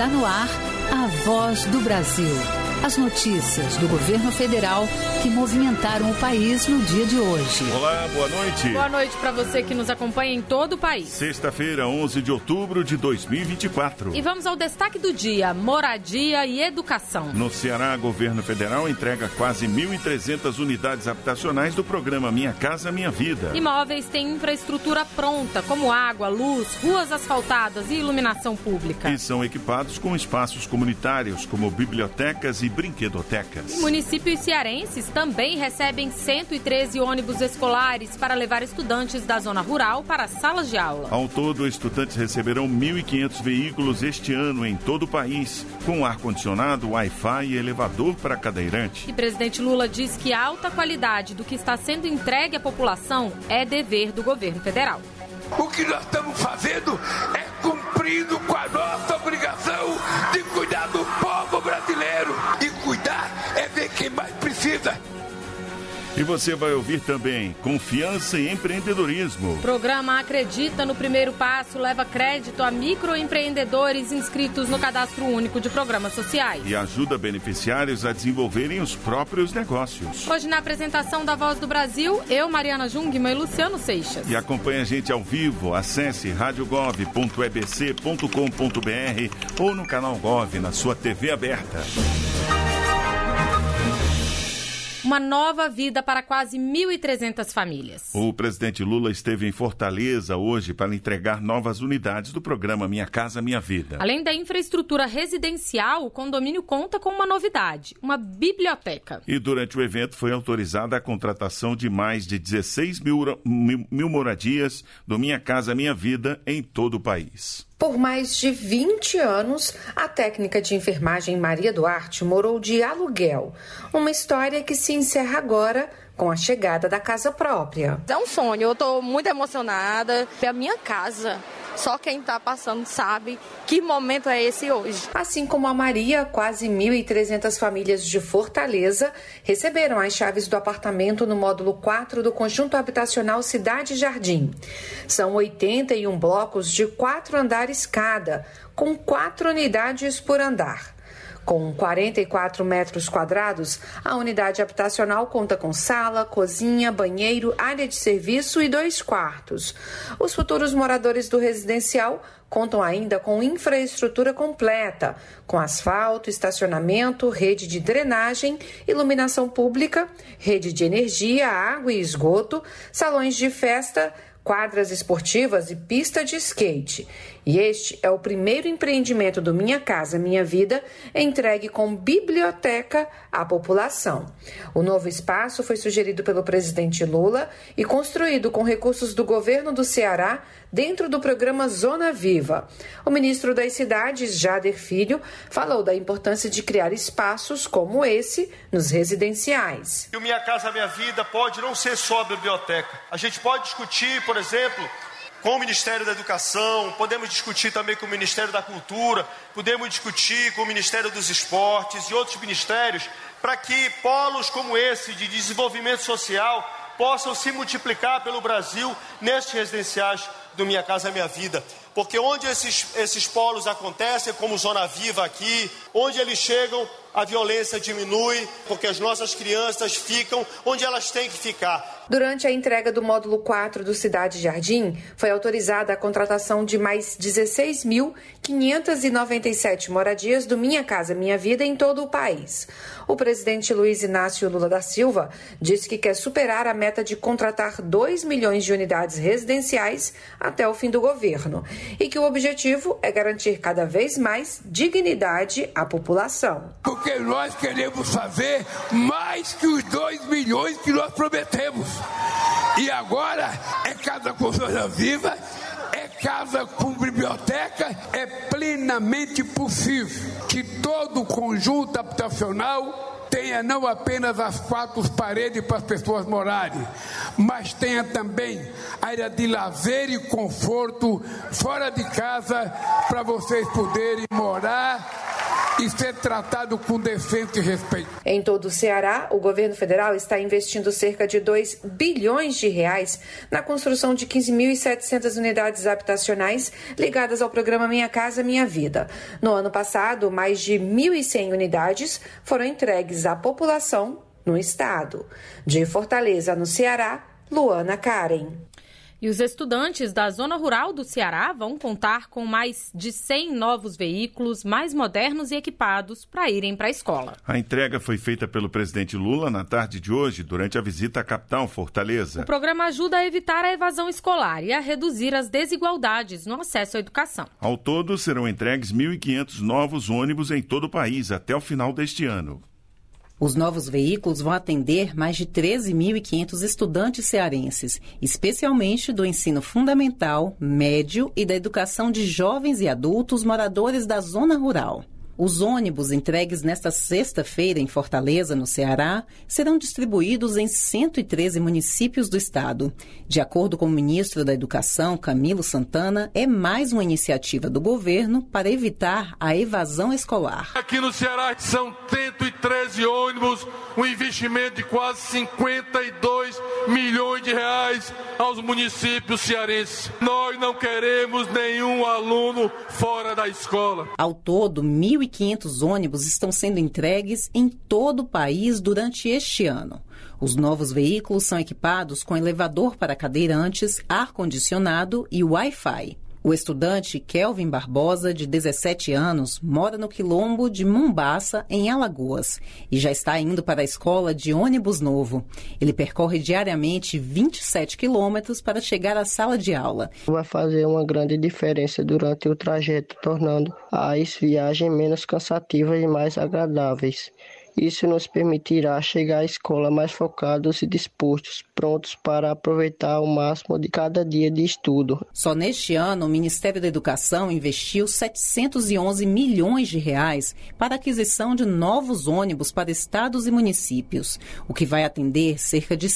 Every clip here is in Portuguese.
Está no ar a Voz do Brasil. As notícias do governo federal que movimentaram o país no dia de hoje. Olá, boa noite. Boa noite para você que nos acompanha em todo o país. Sexta-feira, 11 de outubro de 2024. E vamos ao destaque do dia: moradia e educação. No Ceará, governo federal entrega quase 1.300 unidades habitacionais do programa Minha Casa Minha Vida. Imóveis têm infraestrutura pronta, como água, luz, ruas asfaltadas e iluminação pública. E são equipados com espaços comunitários, como bibliotecas e brinquedotecas. Municípios cearenses também recebem 113 ônibus escolares para levar estudantes da zona rural para as salas de aula. Ao todo, estudantes receberão 1.500 veículos este ano em todo o país, com ar-condicionado, Wi-Fi e elevador para cadeirante. E presidente Lula diz que a alta qualidade do que está sendo entregue à população é dever do governo federal. O que nós estamos fazendo é cumprindo com a nossa obrigação de cuidar do povo brasileiro. E cuidar é ver quem mais precisa. E você vai ouvir também Confiança e Empreendedorismo. O programa Acredita no Primeiro Passo leva crédito a microempreendedores inscritos no Cadastro Único de Programas Sociais. E ajuda beneficiários a desenvolverem os próprios negócios. Hoje, na apresentação da Voz do Brasil, eu, Mariana Jungmann e Luciano Seixas. E acompanha a gente ao vivo. Acesse radiogov.ebc.com.br ou no canal Gov na sua TV aberta. Uma nova vida para quase 1.300 famílias. O presidente Lula esteve em Fortaleza hoje para entregar novas unidades do programa Minha Casa Minha Vida. Além da infraestrutura residencial, o condomínio conta com uma novidade, uma biblioteca. E durante o evento foi autorizada a contratação de mais de 16 mil moradias do Minha Casa Minha Vida em todo o país. Por mais de 20 anos, a técnica de enfermagem Maria Duarte morou de aluguel. Uma história que se encerra agora com a chegada da casa própria. É um sonho, eu estou muito emocionada. É a minha casa. Só quem está passando sabe que momento é esse hoje. Assim como a Maria, quase 1.300 famílias de Fortaleza receberam as chaves do apartamento no módulo 4 do conjunto habitacional Cidade Jardim. São 81 blocos de 4 andares cada, com 4 unidades por andar. Com 44 metros quadrados, a unidade habitacional conta com sala, cozinha, banheiro, área de serviço e 2 quartos. Os futuros moradores do residencial contam ainda com infraestrutura completa, com asfalto, estacionamento, rede de drenagem, iluminação pública, rede de energia, água e esgoto, salões de festa, quadras esportivas e pista de skate. E este é o primeiro empreendimento do Minha Casa Minha Vida entregue com biblioteca à população. O novo espaço foi sugerido pelo presidente Lula e construído com recursos do governo do Ceará dentro do programa Zona Viva. O ministro das Cidades, Jader Filho, falou da importância de criar espaços como esse nos residenciais. O Minha Casa Minha Vida pode não ser só a biblioteca. A gente pode discutir, por exemplo, com o Ministério da Educação, podemos discutir também com o Ministério da Cultura, podemos discutir com o Ministério dos Esportes e outros ministérios, para que polos como esse de desenvolvimento social possam se multiplicar pelo Brasil nestes residenciais do Minha Casa Minha Vida. Porque onde esses polos acontecem, como Zona Viva aqui, onde eles chegam, a violência diminui, porque as nossas crianças ficam onde elas têm que ficar. Durante a entrega do módulo 4 do Cidade Jardim, foi autorizada a contratação de mais 16.597 moradias do Minha Casa Minha Vida em todo o país. O presidente Luiz Inácio Lula da Silva disse que quer superar a meta de contratar 2 milhões de unidades residenciais até o fim do governo e que o objetivo é garantir cada vez mais dignidade à população. Porque nós queremos fazer mais que os 2 milhões que nós prometemos. E agora é casa com Zona Viva, é casa com biblioteca, é plenamente possível que todo o conjunto habitacional tenha não apenas as 4 paredes para as pessoas morarem, mas tenha também área de lazer e conforto fora de casa para vocês poderem morar e ser tratado com decência e respeito. Em todo o Ceará, o governo federal está investindo cerca de 2 bilhões de reais na construção de 15.700 unidades habitacionais ligadas ao programa Minha Casa Minha Vida. No ano passado, mais de 1.100 unidades foram entregues à população no estado. De Fortaleza, no Ceará, Luana Karen. E os estudantes da zona rural do Ceará vão contar com mais de 100 novos veículos mais modernos e equipados para irem para a escola. A entrega foi feita pelo presidente Lula na tarde de hoje, durante a visita à capital, Fortaleza. O programa ajuda a evitar a evasão escolar e a reduzir as desigualdades no acesso à educação. Ao todo, serão entregues 1.500 novos ônibus em todo o país até o final deste ano. Os novos veículos vão atender mais de 13.500 estudantes cearenses, especialmente do ensino fundamental, médio e da educação de jovens e adultos moradores da zona rural. Os ônibus entregues nesta sexta-feira em Fortaleza, no Ceará, serão distribuídos em 113 municípios do estado. De acordo com o ministro da Educação, Camilo Santana, é mais uma iniciativa do governo para evitar a evasão escolar. Aqui no Ceará são 113 ônibus, um investimento de quase 52 milhões de reais aos municípios cearenses. Nós não queremos nenhum aluno fora da escola. Ao todo, 1.500 ônibus estão sendo entregues em todo o país durante este ano. Os novos veículos são equipados com elevador para cadeirantes, ar-condicionado e Wi-Fi. O estudante Kelvin Barbosa, de 17 anos, mora no quilombo de Mombaça, em Alagoas, e já está indo para a escola de ônibus novo. Ele percorre diariamente 27 quilômetros para chegar à sala de aula. Vai fazer uma grande diferença durante o trajeto, tornando as viagens menos cansativas e mais agradáveis. Isso nos permitirá chegar à escola mais focados e dispostos, prontos para aproveitar ao máximo de cada dia de estudo. Só neste ano, o Ministério da Educação investiu 711 milhões de reais para a aquisição de novos ônibus para estados e municípios, o que vai atender cerca de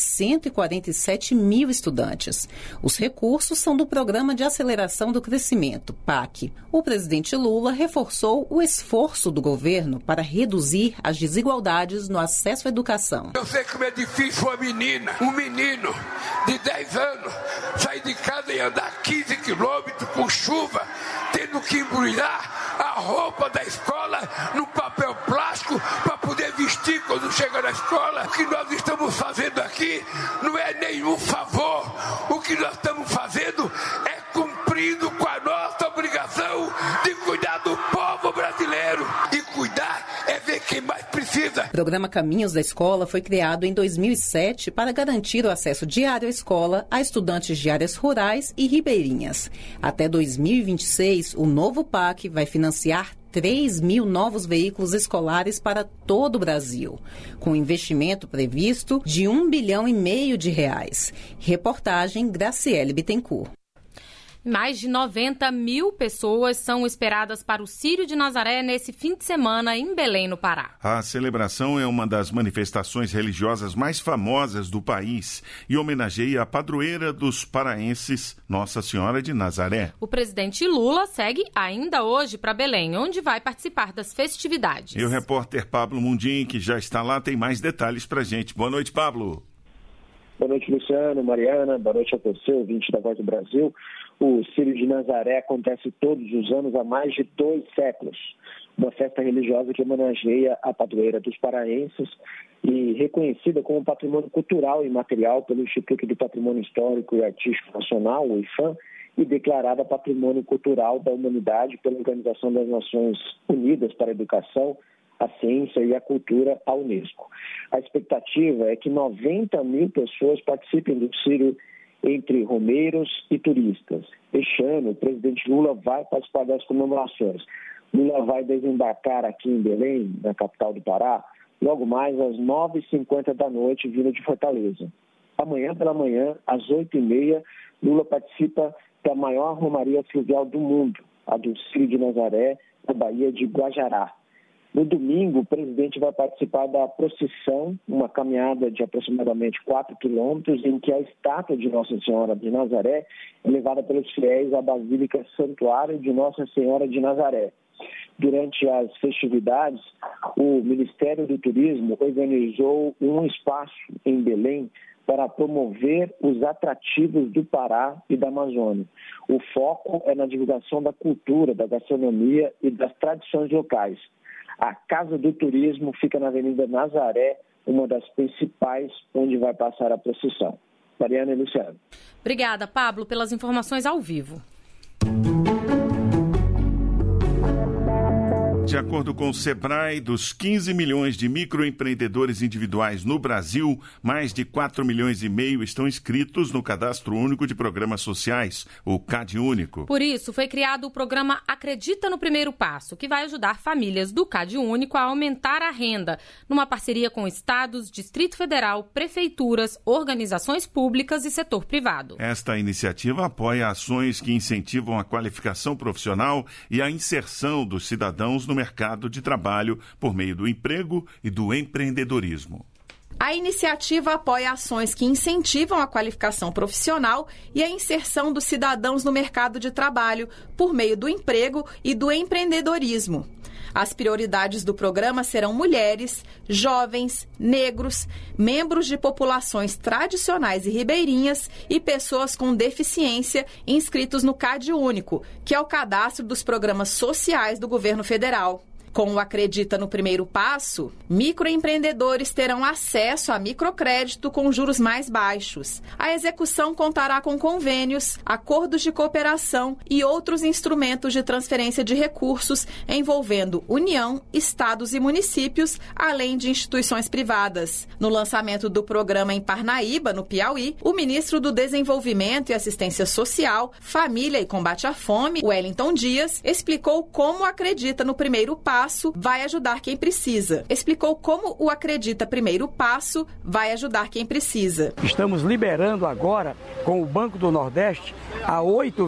147 mil estudantes. Os recursos são do Programa de Aceleração do Crescimento, PAC. O presidente Lula reforçou o esforço do governo para reduzir as desigualdades no acesso à educação. Eu sei como é difícil um menino de 10 anos sair de casa e andar 15 quilômetros com chuva, tendo que embrulhar a roupa da escola no papel plástico para poder vestir quando chega na escola. O que nós estamos fazendo aqui não é nenhum favor. O que nós estamos fazendo é cumprindo com a nossa obrigação de cuidar do povo brasileiro. E cuidar é ver quem mais precisa. O programa Caminhos da Escola foi criado em 2007 para garantir o acesso diário à escola a estudantes de áreas rurais e ribeirinhas. Até 2026, o novo PAC vai financiar 3 mil novos veículos escolares para todo o Brasil, com investimento previsto de R$1,5 bilhão de reais. Reportagem Graciele Bittencourt. Mais de 90 mil pessoas são esperadas para o Círio de Nazaré nesse fim de semana em Belém, no Pará. A celebração é uma das manifestações religiosas mais famosas do país e homenageia a padroeira dos paraenses, Nossa Senhora de Nazaré. O presidente Lula segue ainda hoje para Belém, onde vai participar das festividades. E o repórter Pablo Mundim, que já está lá, tem mais detalhes para a gente. Boa noite, Pablo. Boa noite, Luciano, Mariana. Boa noite a você, ouvinte da Voz do Brasil. O Círio de Nazaré acontece todos os anos há mais de 2 séculos. Uma festa religiosa que homenageia a padroeira dos paraenses e reconhecida como patrimônio cultural e imaterial pelo Instituto do Patrimônio Histórico e Artístico Nacional, o IPHAN, e declarada Patrimônio Cultural da Humanidade pela Organização das Nações Unidas para a Educação, a Ciência e a Cultura, a Unesco. A expectativa é que 90 mil pessoas participem do Círio entre romeiros e turistas. Este ano, o presidente Lula vai participar das comemorações. Lula vai desembarcar aqui em Belém, na capital do Pará, logo mais às 9h50 da noite, vindo de Fortaleza. Amanhã pela manhã, às 8h30, Lula participa da maior romaria fluvial do mundo, a do Círio de Nazaré, na Baía de Guajará. No domingo, o presidente vai participar da procissão, uma caminhada de aproximadamente 4 quilômetros, em que a estátua de Nossa Senhora de Nazaré é levada pelos fiéis à Basílica Santuário de Nossa Senhora de Nazaré. durante as festividades, o Ministério do Turismo organizou um espaço em Belém para promover os atrativos do Pará e da Amazônia. O foco é na divulgação da cultura, da gastronomia e das tradições locais. A Casa do Turismo fica na Avenida Nazaré, uma das principais onde vai passar a procissão. Mariana e Luciano. Obrigada, Pablo, pelas informações ao vivo. De acordo com o Sebrae, dos 15 milhões de microempreendedores individuais no Brasil, mais de 4 milhões e meio estão inscritos no Cadastro Único de Programas Sociais, o CadÚnico. Por isso, foi criado o programa Acredita no Primeiro Passo, que vai ajudar famílias do CadÚnico a aumentar a renda, numa parceria com estados, Distrito Federal, prefeituras, organizações públicas e setor privado. Esta iniciativa apoia ações que incentivam a qualificação profissional e a inserção dos cidadãos no mercado de trabalho por meio do emprego e do empreendedorismo. A iniciativa apoia ações que incentivam a qualificação profissional e a inserção dos cidadãos no mercado de trabalho por meio do emprego e do empreendedorismo. As prioridades do programa serão mulheres, jovens, negros, membros de populações tradicionais e ribeirinhas e pessoas com deficiência inscritos no CadÚnico, que é o cadastro dos programas sociais do governo federal. Com o Acredita no Primeiro Passo, microempreendedores terão acesso a microcrédito com juros mais baixos. A execução contará com convênios, acordos de cooperação e outros instrumentos de transferência de recursos envolvendo União, estados e municípios, além de instituições privadas. No lançamento do programa em Parnaíba, no Piauí, o ministro do Desenvolvimento e Assistência Social, Família e Combate à Fome, Wellington Dias, explicou como Acredita no Primeiro Passo vai ajudar quem precisa. Explicou como o Acredita Primeiro Passo vai ajudar quem precisa. Estamos liberando agora, com o Banco do Nordeste, a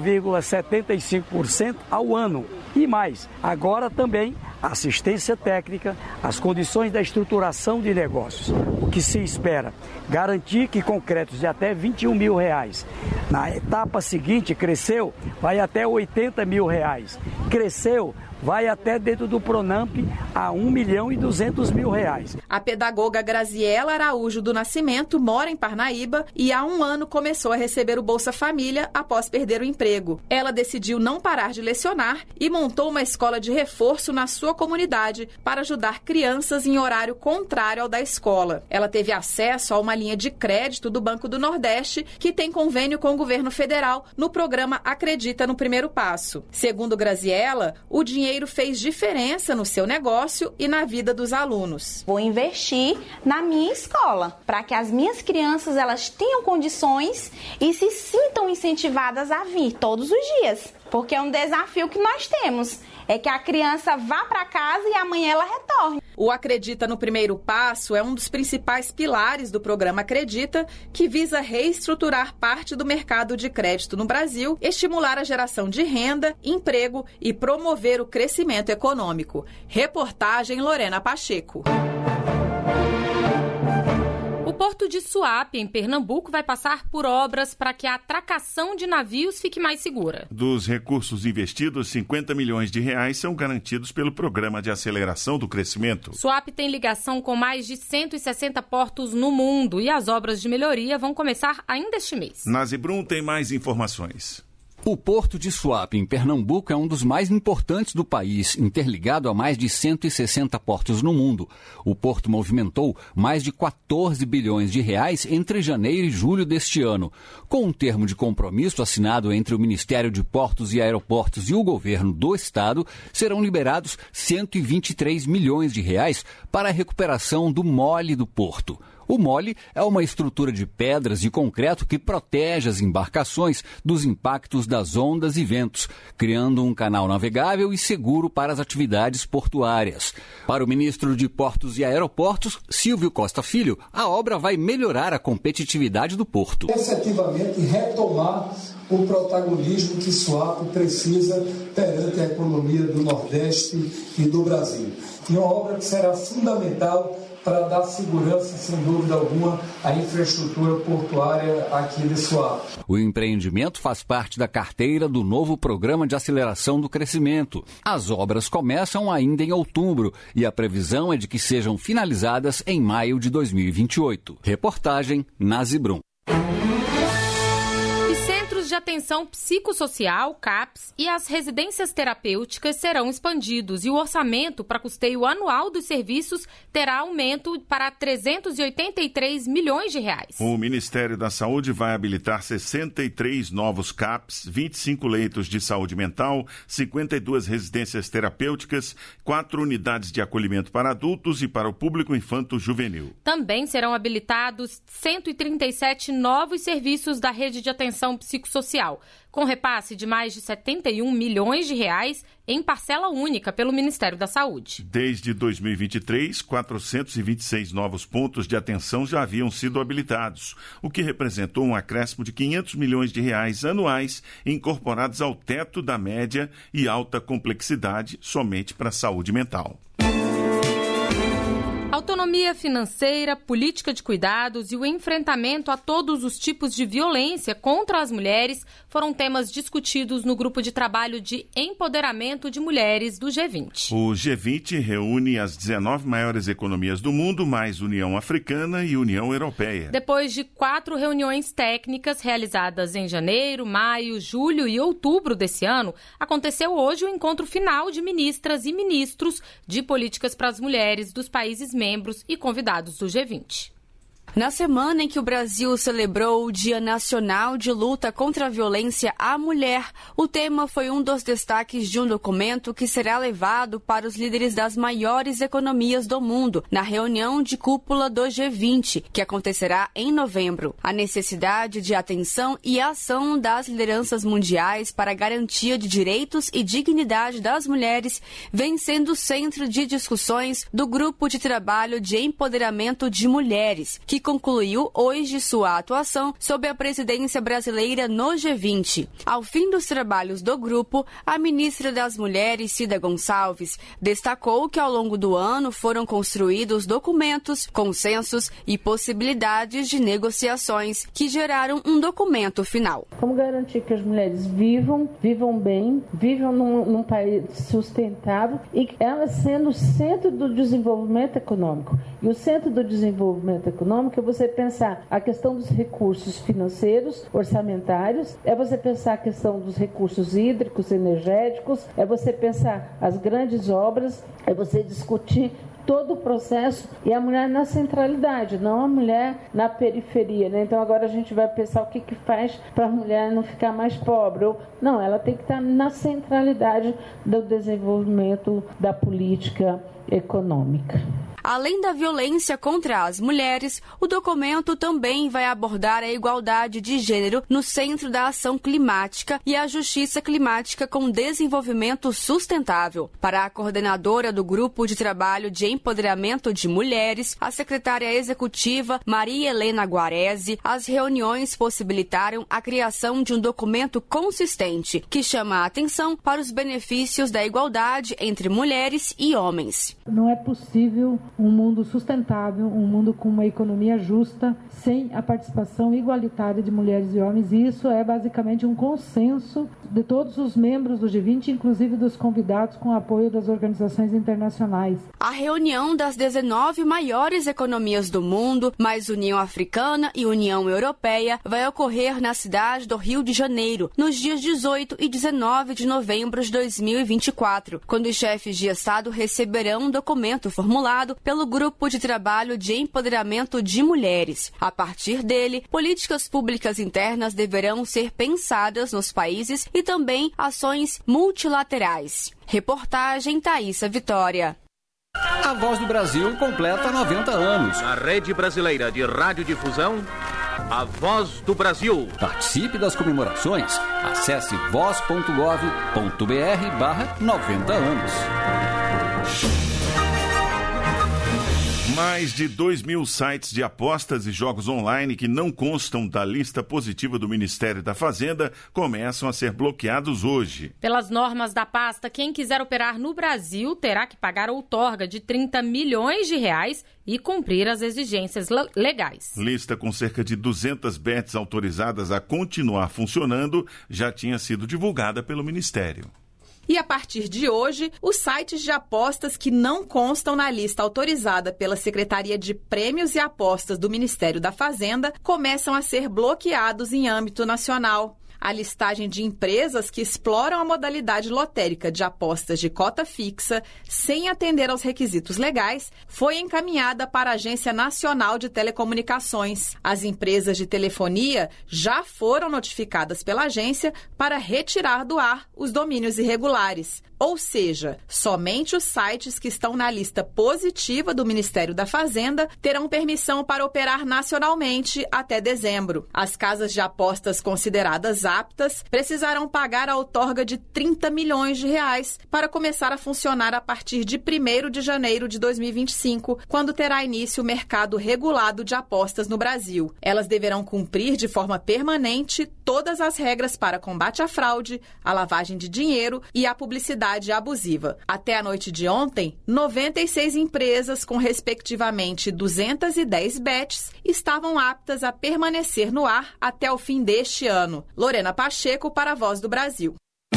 8,75% ao ano. E mais, agora também assistência técnica, as condições da estruturação de negócios. O que se espera? Garantir que com créditos de até R$21 mil. Na etapa seguinte, cresceu, vai até R$80 mil. Cresceu, vai até dentro do Pronamp a R$1.200.000. A pedagoga Graziela Araújo do Nascimento mora em Parnaíba e há 1 ano começou a receber o Bolsa Família após perder o emprego. Ela decidiu não parar de lecionar e montou uma escola de reforço na sua comunidade para ajudar crianças em horário contrário ao da escola. Ela teve acesso a uma linha de crédito do Banco do Nordeste, que tem convênio com o governo federal no programa Acredita no Primeiro Passo. Segundo Graziela, o dinheiro fez diferença no seu negócio e na vida dos alunos. Vou investir na minha escola, para que as minhas crianças elas tenham condições e se sintam incentivadas a vir todos os dias, porque é um desafio que nós temos, é que a criança vá para casa e amanhã ela retorne. O Acredita no Primeiro Passo é um dos principais pilares do programa Acredita, que visa reestruturar parte do mercado de crédito no Brasil, estimular a geração de renda, emprego e promover o crescimento econômico. Reportagem Lorena Pacheco. O Porto de Suape, em Pernambuco, vai passar por obras para que a atracação de navios fique mais segura. Dos recursos investidos, R$50 milhões são garantidos pelo Programa de Aceleração do Crescimento. Suape tem ligação com mais de 160 portos no mundo e as obras de melhoria vão começar ainda este mês. Nazibrum tem mais informações. O Porto de Suape, em Pernambuco, é um dos mais importantes do país, interligado a mais de 160 portos no mundo. O porto movimentou mais de R$14 bilhões entre janeiro e julho deste ano. Com um termo de compromisso assinado entre o Ministério de Portos e Aeroportos e o governo do estado, serão liberados R$123 milhões para a recuperação do mole do porto. O mole é uma estrutura de pedras e concreto que protege as embarcações dos impactos das ondas e ventos, criando um canal navegável e seguro para as atividades portuárias. Para o ministro de Portos e Aeroportos, Silvio Costa Filho, a obra vai melhorar a competitividade do porto. Efetivamente retomar o protagonismo que Suape precisa perante a economia do Nordeste e do Brasil. E uma obra que será fundamental para dar segurança, sem dúvida alguma, à infraestrutura portuária aqui de Suape. O empreendimento faz parte da carteira do novo Programa de Aceleração do Crescimento. As obras começam ainda em outubro e a previsão é de que sejam finalizadas em maio de 2028. Reportagem Nazi Brum. De atenção psicossocial, CAPS, e as residências terapêuticas serão expandidos e o orçamento para custeio anual dos serviços terá aumento para 383 milhões de reais. O Ministério da Saúde vai habilitar 63 novos CAPS, 25 leitos de saúde mental, 52 residências terapêuticas, 4 unidades de acolhimento para adultos e para o público infanto-juvenil. Também serão habilitados 137 novos serviços da rede de atenção psicossocial, com repasse de mais de 71 milhões de reais em parcela única pelo Ministério da Saúde. Desde 2023, 426 novos pontos de atenção já haviam sido habilitados, o que representou um acréscimo de 500 milhões de reais anuais incorporados ao teto da média e alta complexidade somente para a saúde mental. Autonomia financeira, política de cuidados e o enfrentamento a todos os tipos de violência contra as mulheres foram temas discutidos no grupo de trabalho de empoderamento de mulheres do G20. O G20 reúne as 19 maiores economias do mundo, mais União Africana e União Europeia. Depois de 4 reuniões técnicas realizadas em janeiro, maio, julho e outubro desse ano, aconteceu hoje o encontro final de ministras e ministros de políticas para as mulheres dos países membros e convidados do G20. Na semana em que o Brasil celebrou o Dia Nacional de Luta contra a Violência à Mulher, o tema foi um dos destaques de um documento que será levado para os líderes das maiores economias do mundo na reunião de cúpula do G20, que acontecerá em novembro. A necessidade de atenção e ação das lideranças mundiais para a garantia de direitos e dignidade das mulheres vem sendo o centro de discussões do Grupo de Trabalho de Empoderamento de Mulheres, que concluiu hoje sua atuação sob a presidência brasileira no G20. Ao fim dos trabalhos do grupo, a ministra das Mulheres, Cida Gonçalves, destacou que ao longo do ano foram construídos documentos, consensos e possibilidades de negociações que geraram um documento final. Como garantir que as mulheres vivam bem, vivam num país sustentável e elas sendo o centro do desenvolvimento econômico. E o centro do desenvolvimento econômico é você pensar a questão dos recursos financeiros, orçamentários, é você pensar a questão dos recursos hídricos, energéticos, é você pensar as grandes obras, é você discutir todo o processo e a mulher na centralidade, não a mulher na periferia, né? Então agora a gente vai pensar o que faz para a mulher não ficar mais pobre. Não, ela tem que estar na centralidade do desenvolvimento da política econômica. Além da violência contra as mulheres, o documento também vai abordar a igualdade de gênero no centro da ação climática e a justiça climática com desenvolvimento sustentável. Para a coordenadora do Grupo de Trabalho de Empoderamento de Mulheres, a secretária executiva Maria Helena Guarese, as reuniões possibilitaram a criação de um documento consistente que chama a atenção para os benefícios da igualdade entre mulheres e homens. Não é possível um mundo sustentável, um mundo com uma economia justa, sem a participação igualitária de mulheres e homens. E isso é basicamente um consenso de todos os membros do G20, inclusive dos convidados, com apoio das organizações internacionais. A reunião das 19 maiores economias do mundo, mais União Africana e União Europeia, vai ocorrer na cidade do Rio de Janeiro, nos dias 18 e 19 de novembro de 2024, quando os chefes de Estado receberão um documento formulado pelo Grupo de Trabalho de Empoderamento de Mulheres. A partir dele, políticas públicas internas deverão ser pensadas nos países e também ações multilaterais. Reportagem Thaísa Vitória. A Voz do Brasil completa 90 anos. Na Rede Brasileira de Radiodifusão, a Voz do Brasil. Participe das comemorações. Acesse voz.gov.br/90 anos. Mais de 2.000 sites de apostas e jogos online que não constam da lista positiva do Ministério da Fazenda começam a ser bloqueados hoje. Pelas normas da pasta, quem quiser operar no Brasil terá que pagar outorga de 30 milhões de reais e cumprir as exigências legais. Lista com cerca de 200 bets autorizadas a continuar funcionando já tinha sido divulgada pelo Ministério. E a partir de hoje, os sites de apostas que não constam na lista autorizada pela Secretaria de Prêmios e Apostas do Ministério da Fazenda começam a ser bloqueados em âmbito nacional. A listagem de empresas que exploram a modalidade lotérica de apostas de cota fixa, sem atender aos requisitos legais, foi encaminhada para a Agência Nacional de Telecomunicações. As empresas de telefonia já foram notificadas pela agência para retirar do ar os domínios irregulares. Ou seja, somente os sites que estão na lista positiva do Ministério da Fazenda terão permissão para operar nacionalmente até dezembro. As casas de apostas consideradas aptas precisarão pagar a outorga de 30 milhões de reais para começar a funcionar a partir de 1º de janeiro de 2025, quando terá início o mercado regulado de apostas no Brasil. Elas deverão cumprir de forma permanente todas as regras para combate à fraude, à lavagem de dinheiro e à publicidade abusiva. Até a noite de ontem, 96 empresas com respectivamente 210 bets estavam aptas a permanecer no ar até o fim deste ano. Lorena Pacheco para a Voz do Brasil.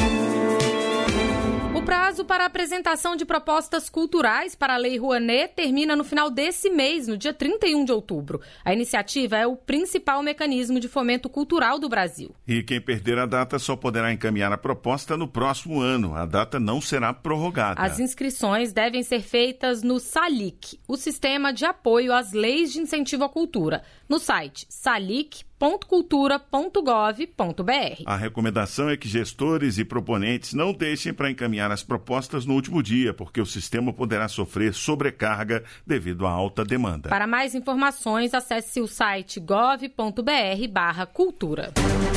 O prazo para a apresentação de propostas culturais para a Lei Rouanet termina no final desse mês, no dia 31 de outubro. A iniciativa é o principal mecanismo de fomento cultural do Brasil. E quem perder a data só poderá encaminhar a proposta no próximo ano. A data não será prorrogada. As inscrições devem ser feitas no SALIC, o Sistema de Apoio às Leis de Incentivo à Cultura, no site salic.cultura.gov.br. A recomendação é que gestores e proponentes não deixem para encaminhar as propostas no último dia, porque o sistema poderá sofrer sobrecarga devido à alta demanda. Para mais informações, acesse o site gov.br/cultura.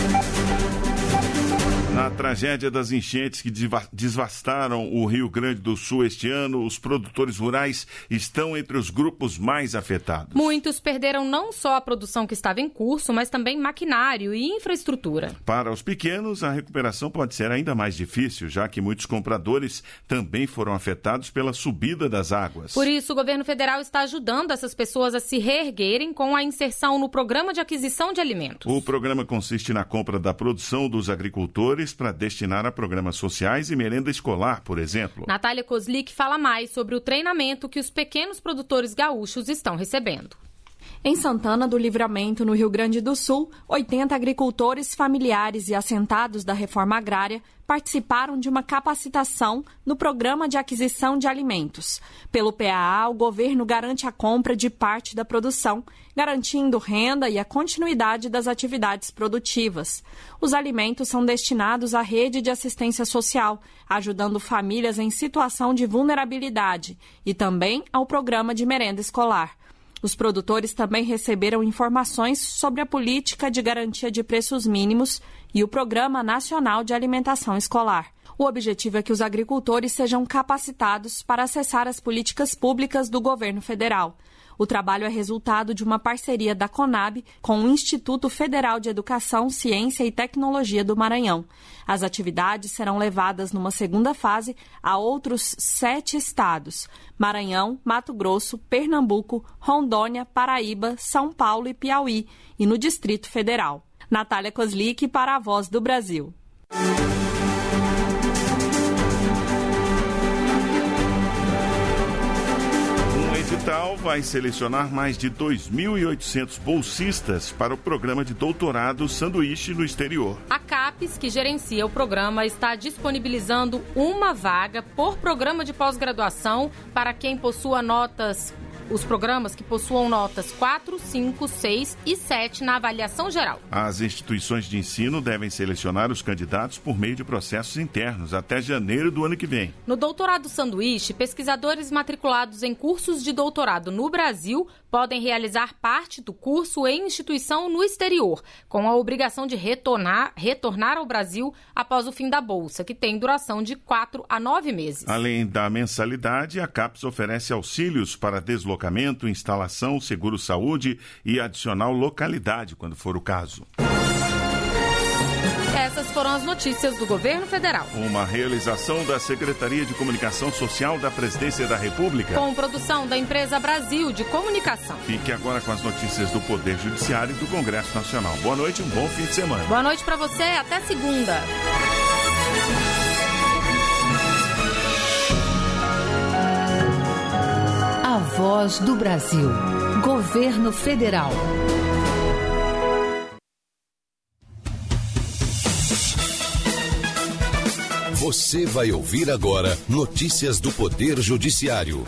Na tragédia das enchentes que devastaram o Rio Grande do Sul este ano, os produtores rurais estão entre os grupos mais afetados. Muitos perderam não só a produção que estava em curso, mas também maquinário e infraestrutura. Para os pequenos, a recuperação pode ser ainda mais difícil, já que muitos compradores também foram afetados pela subida das águas. Por isso, o governo federal está ajudando essas pessoas a se reerguerem com a inserção no Programa de Aquisição de Alimentos. O programa consiste na compra da produção dos agricultores para destinar a programas sociais e merenda escolar, por exemplo. Natália Kozlik fala mais sobre o treinamento que os pequenos produtores gaúchos estão recebendo. Em Santana do Livramento, no Rio Grande do Sul, 80 agricultores familiares e assentados da reforma agrária participaram de uma capacitação no Programa de Aquisição de Alimentos. Pelo PAA, o governo garante a compra de parte da produção, garantindo renda e a continuidade das atividades produtivas. Os alimentos são destinados à rede de assistência social, ajudando famílias em situação de vulnerabilidade, e também ao programa de merenda escolar. Os produtores também receberam informações sobre a política de garantia de preços mínimos e o Programa Nacional de Alimentação Escolar. O objetivo é que os agricultores sejam capacitados para acessar as políticas públicas do governo federal. O trabalho é resultado de uma parceria da CONAB com o Instituto Federal de Educação, Ciência e Tecnologia do Maranhão. As atividades serão levadas numa segunda fase a outros 7 estados: Maranhão, Mato Grosso, Pernambuco, Rondônia, Paraíba, São Paulo e Piauí, e no Distrito Federal. Natália Kozlik para a Voz do Brasil. O edital vai selecionar mais de 2.800 bolsistas para o programa de doutorado Sanduíche no Exterior. A CAPES, que gerencia o programa, está disponibilizando uma vaga por programa de pós-graduação para quem possua os programas que possuam notas 4, 5, 6 e 7 na avaliação geral. As instituições de ensino devem selecionar os candidatos por meio de processos internos até janeiro do ano que vem. No doutorado sanduíche, pesquisadores matriculados em cursos de doutorado no Brasil podem realizar parte do curso em instituição no exterior, com a obrigação de retornar ao Brasil após o fim da bolsa, que tem duração de 4 a 9 meses. Além da mensalidade, a CAPES oferece auxílios para deslocar deslocamento, instalação, seguro-saúde e adicional localidade, quando for o caso. Essas foram as notícias do Governo Federal. Uma realização da Secretaria de Comunicação Social da Presidência da República. Com produção da Empresa Brasil de Comunicação. Fique agora com as notícias do Poder Judiciário e do Congresso Nacional. Boa noite, um bom fim de semana. Boa noite para você, até segunda. A Voz do Brasil. Governo Federal. Você vai ouvir agora notícias do Poder Judiciário.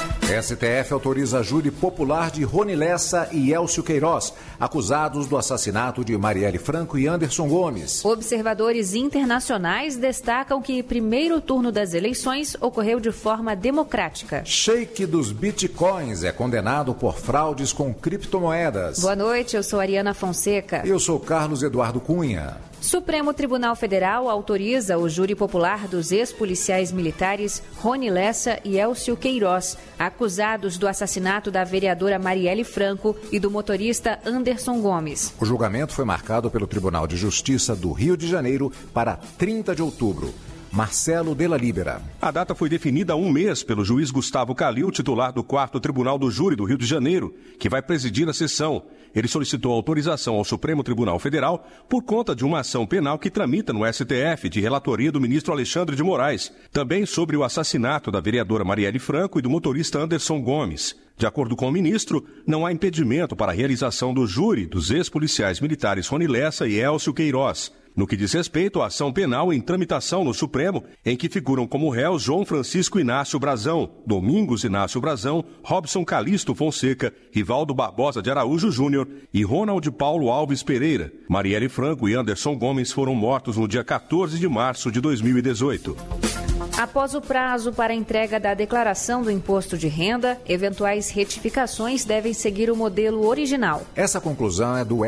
STF autoriza júri popular de Rony Lessa e Elcio Queiroz, acusados do assassinato de Marielle Franco e Anderson Gomes. Observadores internacionais destacam que o primeiro turno das eleições ocorreu de forma democrática. Sheik dos bitcoins é condenado por fraudes com criptomoedas. Boa noite, eu sou Ariana Fonseca. Eu sou Carlos Eduardo Cunha. Supremo Tribunal Federal autoriza o júri popular dos ex-policiais militares Rony Lessa e Elcio Queiroz, acusados do assassinato da vereadora Marielle Franco e do motorista Anderson Gomes. O julgamento foi marcado pelo Tribunal de Justiça do Rio de Janeiro para 30 de outubro. Marcelo Della Libera. A data foi definida há um mês pelo juiz Gustavo Calil, titular do 4º Tribunal do Júri do Rio de Janeiro, que vai presidir a sessão. Ele solicitou autorização ao Supremo Tribunal Federal por conta de uma ação penal que tramita no STF, de relatoria do ministro Alexandre de Moraes, também sobre o assassinato da vereadora Marielle Franco e do motorista Anderson Gomes. De acordo com o ministro, não há impedimento para a realização do júri dos ex-policiais militares Rony Lessa e Elcio Queiroz. No que diz respeito à ação penal em tramitação no Supremo, em que figuram como réus João Francisco Inácio Brazão, Domingos Inácio Brazão, Robson Calixto Fonseca, Rivaldo Barbosa de Araújo Júnior e Ronald Paulo Alves Pereira. Marielle Franco e Anderson Gomes foram mortos no dia 14 de março de 2018. Após o prazo para a entrega da declaração do imposto de renda, eventuais retificações devem seguir o modelo original. Essa conclusão é do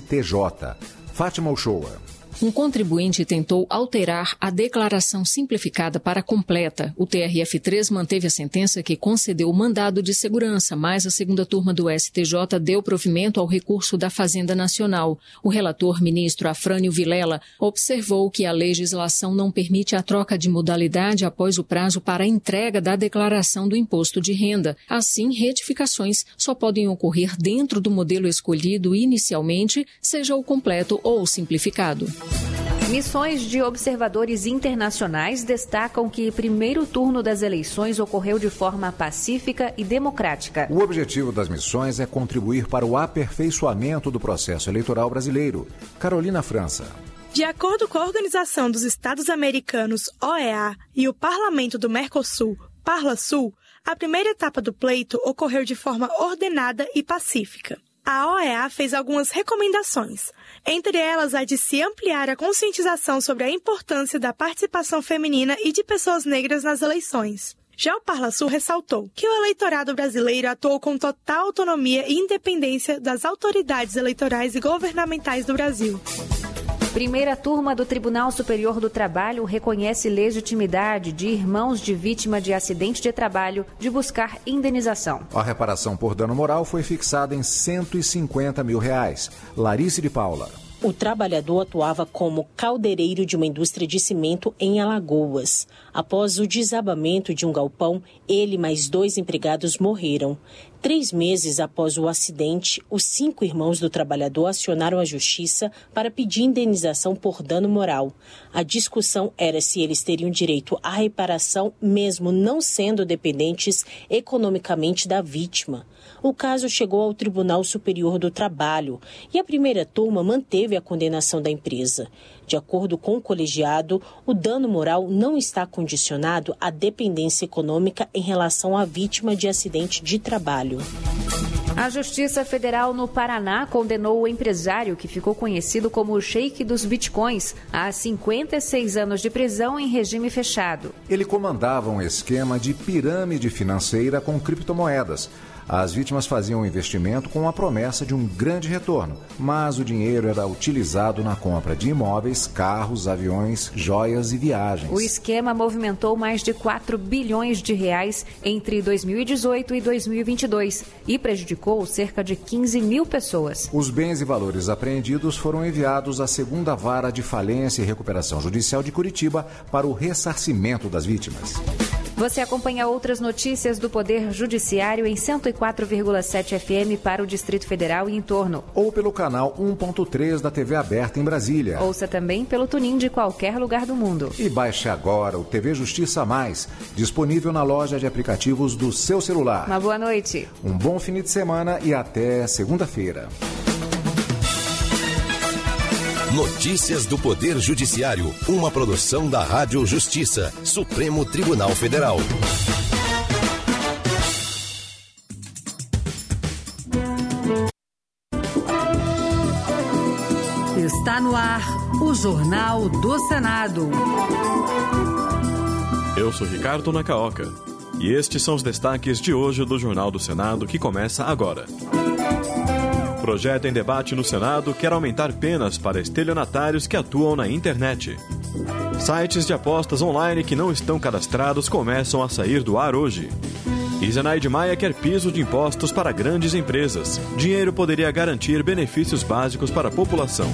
STJ. Fátima Uchoa. Um contribuinte tentou alterar a declaração simplificada para completa. O TRF3 manteve a sentença que concedeu o mandado de segurança, mas a segunda turma do STJ deu provimento ao recurso da Fazenda Nacional. O relator, ministro Afrânio Vilela, observou que a legislação não permite a troca de modalidade após o prazo para a entrega da declaração do imposto de renda. Assim, retificações só podem ocorrer dentro do modelo escolhido inicialmente, seja o completo ou o simplificado. Missões de observadores internacionais destacam que o primeiro turno das eleições ocorreu de forma pacífica e democrática. O objetivo das missões é contribuir para o aperfeiçoamento do processo eleitoral brasileiro. Carolina França. De acordo com a Organização dos Estados Americanos, OEA, e o Parlamento do Mercosul, Parlasul, a primeira etapa do pleito ocorreu de forma ordenada e pacífica. A OEA fez algumas recomendações, entre elas a de se ampliar a conscientização sobre a importância da participação feminina e de pessoas negras nas eleições. Já o Parlasul ressaltou que o eleitorado brasileiro atuou com total autonomia e independência das autoridades eleitorais e governamentais do Brasil. Primeira turma do Tribunal Superior do Trabalho reconhece legitimidade de irmãos de vítima de acidente de trabalho de buscar indenização. A reparação por dano moral foi fixada em R$150 mil. Larice de Paula. O trabalhador atuava como caldeireiro de uma indústria de cimento em Alagoas. Após o desabamento de um galpão, ele e mais 2 empregados morreram. 3 meses após o acidente, os 5 irmãos do trabalhador acionaram a justiça para pedir indenização por dano moral. A discussão era se eles teriam direito à reparação, mesmo não sendo dependentes economicamente da vítima. O caso chegou ao Tribunal Superior do Trabalho e a primeira turma manteve a condenação da empresa. De acordo com o colegiado, o dano moral não está condicionado à dependência econômica em relação à vítima de acidente de trabalho. A Justiça Federal no Paraná condenou o empresário que ficou conhecido como o Sheik dos Bitcoins a 56 anos de prisão em regime fechado. Ele comandava um esquema de pirâmide financeira com criptomoedas. As vítimas faziam um investimento com a promessa de um grande retorno, mas o dinheiro era utilizado na compra de imóveis, carros, aviões, joias e viagens. O esquema movimentou mais de 4 bilhões de reais entre 2018 e 2022 e prejudicou cerca de 15 mil pessoas. Os bens e valores apreendidos foram enviados à 2ª Vara de Falência e Recuperação Judicial de Curitiba para o ressarcimento das vítimas. Você acompanha outras notícias do Poder Judiciário em 104,7 FM para o Distrito Federal e entorno. Ou pelo canal 1.3 da TV aberta em Brasília. Ouça também pelo TuneIn de qualquer lugar do mundo. E baixe agora o TV Justiça Mais, disponível na loja de aplicativos do seu celular. Uma boa noite. Um bom fim de semana e até segunda-feira. Notícias do Poder Judiciário, uma produção da Rádio Justiça, Supremo Tribunal Federal. Está no ar o Jornal do Senado. Eu sou Ricardo Nakaoka e estes são os destaques de hoje do Jornal do Senado que começa agora. Projeto em debate no Senado quer aumentar penas para estelionatários que atuam na internet. Sites de apostas online que não estão cadastrados começam a sair do ar hoje. E Zenaide Maia quer piso de impostos para grandes empresas. Dinheiro poderia garantir benefícios básicos para a população.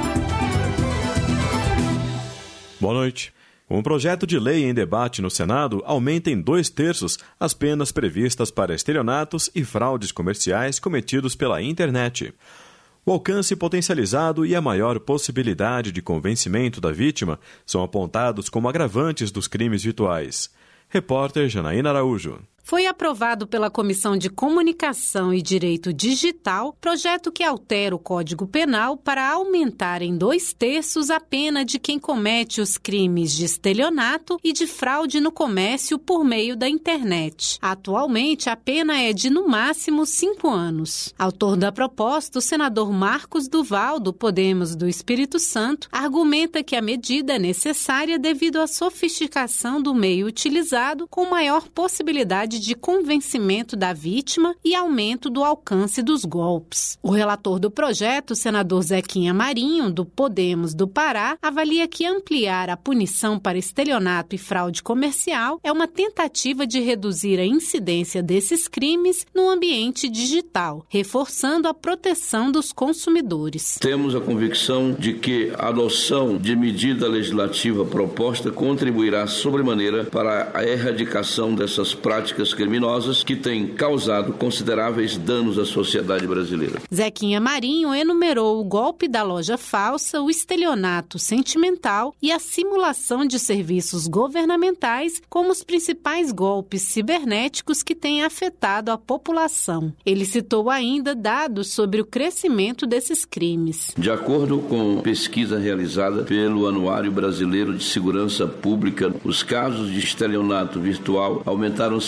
Boa noite. Um projeto de lei em debate no Senado aumenta em 2/3 as penas previstas para estelionatos e fraudes comerciais cometidos pela internet. O alcance potencializado e a maior possibilidade de convencimento da vítima são apontados como agravantes dos crimes virtuais. Repórter Janaína Araújo. Foi aprovado pela Comissão de Comunicação e Direito Digital projeto que altera o Código Penal para aumentar em 2/3 a pena de quem comete os crimes de estelionato e de fraude no comércio por meio da internet. Atualmente, a pena é de, no máximo, 5 anos. Autor da proposta, o senador Marcos Duval, do Podemos do Espírito Santo, argumenta que a medida é necessária devido à sofisticação do meio utilizado, com maior possibilidade de convencimento da vítima e aumento do alcance dos golpes. O relator do projeto, o senador Zequinha Marinho, do Podemos do Pará, avalia que ampliar a punição para estelionato e fraude comercial é uma tentativa de reduzir a incidência desses crimes no ambiente digital, reforçando a proteção dos consumidores. Temos a convicção de que a adoção de medida legislativa proposta contribuirá sobremaneira para a erradicação dessas práticas criminosas que têm causado consideráveis danos à sociedade brasileira. Zequinha Marinho enumerou o golpe da loja falsa, o estelionato sentimental e a simulação de serviços governamentais como os principais golpes cibernéticos que têm afetado a população. Ele citou ainda dados sobre o crescimento desses crimes. De acordo com pesquisa realizada pelo Anuário Brasileiro de Segurança Pública, os casos de estelionato virtual aumentaram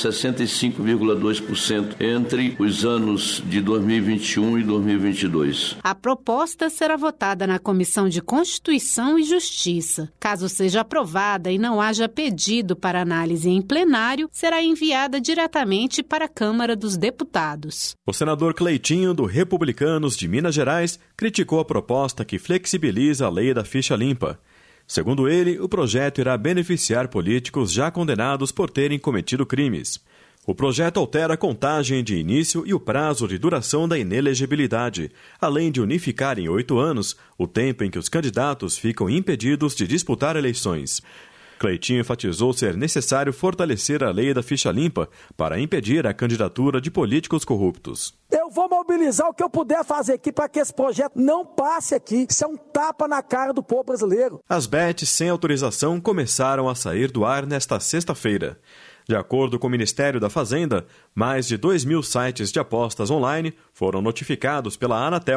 65,2% entre os anos de 2021 e 2022. A proposta será votada na Comissão de Constituição e Justiça. Caso seja aprovada e não haja pedido para análise em plenário, será enviada diretamente para a Câmara dos Deputados. O senador Cleitinho, do Republicanos de Minas Gerais, criticou a proposta que flexibiliza a lei da ficha limpa. Segundo ele, o projeto irá beneficiar políticos já condenados por terem cometido crimes. O projeto altera a contagem de início e o prazo de duração da inelegibilidade, além de unificar em 8 anos o tempo em que os candidatos ficam impedidos de disputar eleições. Cleitinho enfatizou ser necessário fortalecer a lei da ficha limpa para impedir a candidatura de políticos corruptos. Eu vou mobilizar o que eu puder fazer aqui para que esse projeto não passe aqui. Isso é um tapa na cara do povo brasileiro. As bets sem autorização começaram a sair do ar nesta sexta-feira. De acordo com o Ministério da Fazenda, mais de 2.000 sites de apostas online foram notificados pela Anatel.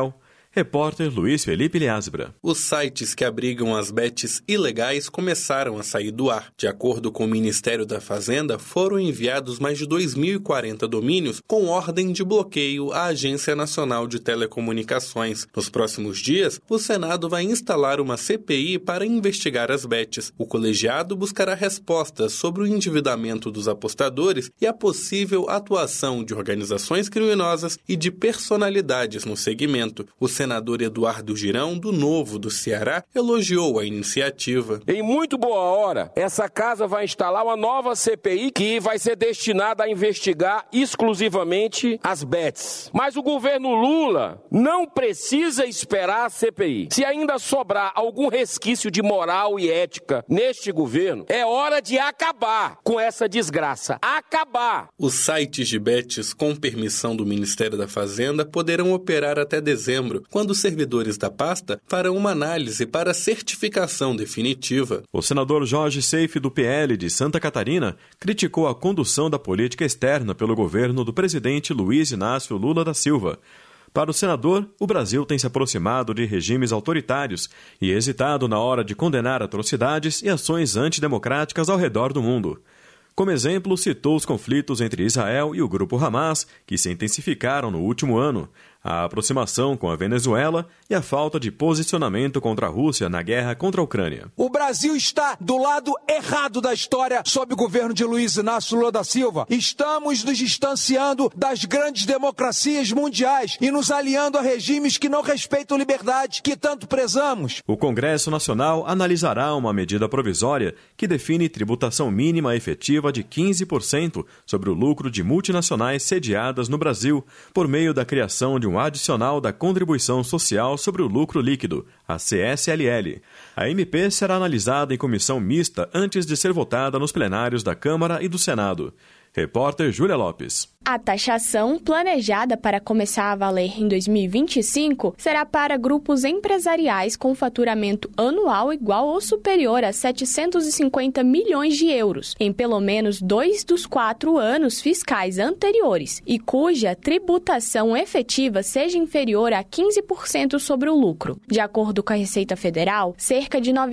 Repórter Luiz Felipe Liasbra. Os sites que abrigam as bets ilegais começaram a sair do ar. De acordo com o Ministério da Fazenda, foram enviados mais de 2.040 domínios com ordem de bloqueio à Agência Nacional de Telecomunicações. Nos próximos dias, o Senado vai instalar uma CPI para investigar as bets. O colegiado buscará respostas sobre o endividamento dos apostadores e a possível atuação de organizações criminosas e de personalidades no segmento. O senador Eduardo Girão, do Novo do Ceará, elogiou a iniciativa. Em muito boa hora, essa casa vai instalar uma nova CPI que vai ser destinada a investigar exclusivamente as bets. Mas o governo Lula não precisa esperar a CPI. Se ainda sobrar algum resquício de moral e ética neste governo, é hora de acabar com essa desgraça. Acabar! Os sites de bets com permissão do Ministério da Fazenda poderão operar até dezembro, quando os servidores da pasta farão uma análise para certificação definitiva. O senador Jorge Seife, do PL de Santa Catarina, criticou a condução da política externa pelo governo do presidente Luiz Inácio Lula da Silva. Para o senador, o Brasil tem se aproximado de regimes autoritários e hesitado na hora de condenar atrocidades e ações antidemocráticas ao redor do mundo. Como exemplo, citou os conflitos entre Israel e o grupo Hamas, que se intensificaram no último ano, a aproximação com a Venezuela e a falta de posicionamento contra a Rússia na guerra contra a Ucrânia. O Brasil está do lado errado da história sob o governo de Luiz Inácio Lula da Silva. Estamos nos distanciando das grandes democracias mundiais e nos aliando a regimes que não respeitam liberdade, que tanto prezamos. O Congresso Nacional analisará uma medida provisória que define tributação mínima efetiva de 15% sobre o lucro de multinacionais sediadas no Brasil, por meio da criação de um adicional da Contribuição Social sobre o Lucro Líquido, a CSLL. A MP será analisada em comissão mista antes de ser votada nos plenários da Câmara e do Senado. Repórter Júlia Lopes. A taxação, planejada para começar a valer em 2025, será para grupos empresariais com faturamento anual igual ou superior a 750 milhões de euros, em pelo menos 2 dos 4 anos fiscais anteriores, e cuja tributação efetiva seja inferior a 15% sobre o lucro. De acordo com a Receita Federal, cerca de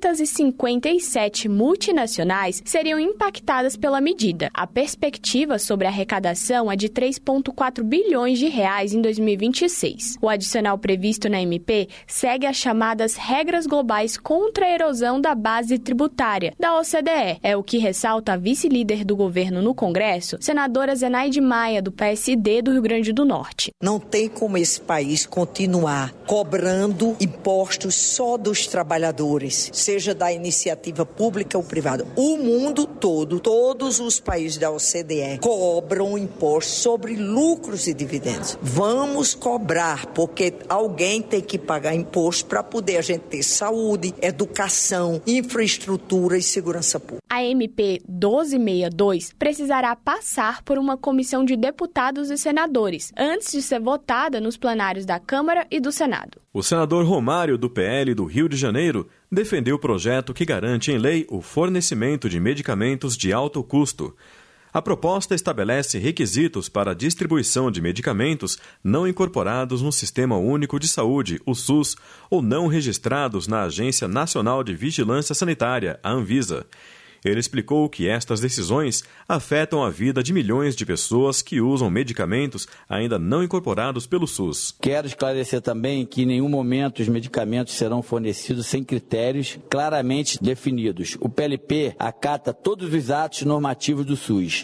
957 multinacionais seriam impactadas pela medida. A perspectiva sobre a arrecadação é de 3,4 bilhões de reais em 2026. O adicional previsto na MP segue as chamadas regras globais contra a erosão da base tributária da OCDE. É o que ressalta a vice-líder do governo no Congresso, senadora Zenaide Maia, do PSD do Rio Grande do Norte. Não tem como esse país continuar cobrando impostos só dos trabalhadores, seja da iniciativa pública ou privada. O mundo todo, todos os países da OCDE cobram imposto sobre lucros e dividendos. Vamos cobrar, porque alguém tem que pagar imposto para poder a gente ter saúde, educação, infraestrutura e segurança pública. A MP 1262 precisará passar por uma comissão de deputados e senadores, antes de ser votada nos plenários da Câmara e do Senado. O senador Romário, do PL do Rio de Janeiro, defendeu o projeto que garante em lei o fornecimento de medicamentos de alto custo. A proposta estabelece requisitos para a distribuição de medicamentos não incorporados no Sistema Único de Saúde, o SUS, ou não registrados na Agência Nacional de Vigilância Sanitária, a Anvisa. Ele explicou que estas decisões afetam a vida de milhões de pessoas que usam medicamentos ainda não incorporados pelo SUS. Quero esclarecer também que em nenhum momento os medicamentos serão fornecidos sem critérios claramente definidos. O PLP acata todos os atos normativos do SUS.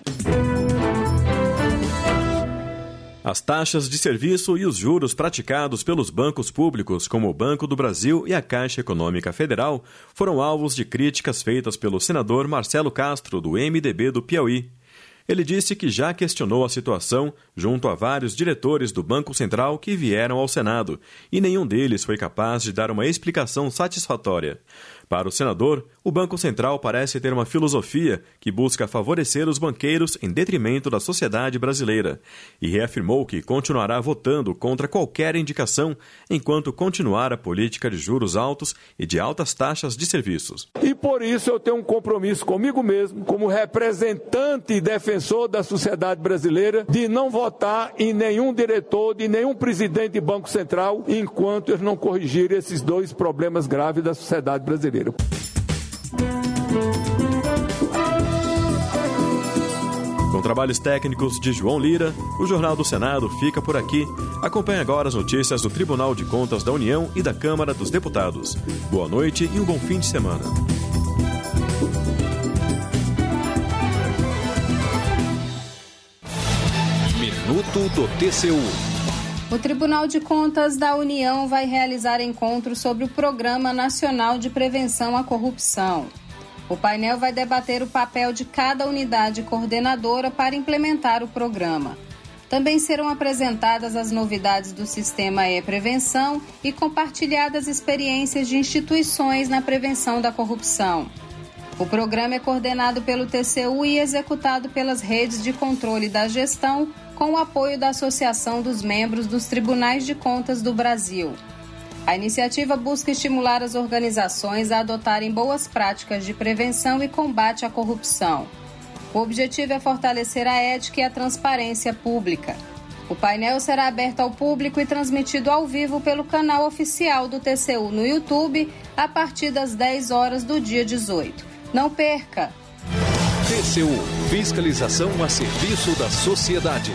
As taxas de serviço e os juros praticados pelos bancos públicos, como o Banco do Brasil e a Caixa Econômica Federal, foram alvos de críticas feitas pelo senador Marcelo Castro, do MDB do Piauí. Ele disse que já questionou a situação junto a vários diretores do Banco Central que vieram ao Senado, e nenhum deles foi capaz de dar uma explicação satisfatória. Para o senador, o Banco Central parece ter uma filosofia que busca favorecer os banqueiros em detrimento da sociedade brasileira e reafirmou que continuará votando contra qualquer indicação enquanto continuar a política de juros altos e de altas taxas de serviços. E por isso eu tenho um compromisso comigo mesmo, como representante e defensor da sociedade brasileira, de não votar em nenhum diretor, de nenhum presidente de Banco Central, enquanto eles não corrigirem esses dois problemas graves da sociedade brasileira. Com trabalhos técnicos de João Lira, o Jornal do Senado fica por aqui. Acompanhe agora as notícias do Tribunal de Contas da União e da Câmara dos Deputados. Boa noite e um bom fim de semana. Minuto do TCU. O Tribunal de Contas da União vai realizar encontro sobre o Programa Nacional de Prevenção à Corrupção. O painel vai debater o papel de cada unidade coordenadora para implementar o programa. Também serão apresentadas as novidades do sistema e-prevenção e compartilhadas experiências de instituições na prevenção da corrupção. O programa é coordenado pelo TCU e executado pelas redes de controle da gestão, com o apoio da Associação dos Membros dos Tribunais de Contas do Brasil. A iniciativa busca estimular as organizações a adotarem boas práticas de prevenção e combate à corrupção. O objetivo é fortalecer a ética e a transparência pública. O painel será aberto ao público e transmitido ao vivo pelo canal oficial do TCU no YouTube a partir das 10 horas do dia 18. Não perca! TCU, fiscalização a serviço da sociedade.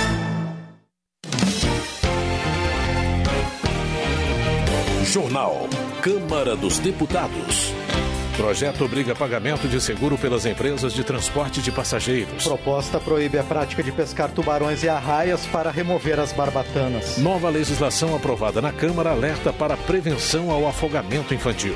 Jornal Câmara dos Deputados. Projeto obriga pagamento de seguro pelas empresas de transporte de passageiros. Proposta proíbe a prática de pescar tubarões e arraias para remover as barbatanas. Nova legislação aprovada na Câmara alerta para prevenção ao afogamento infantil.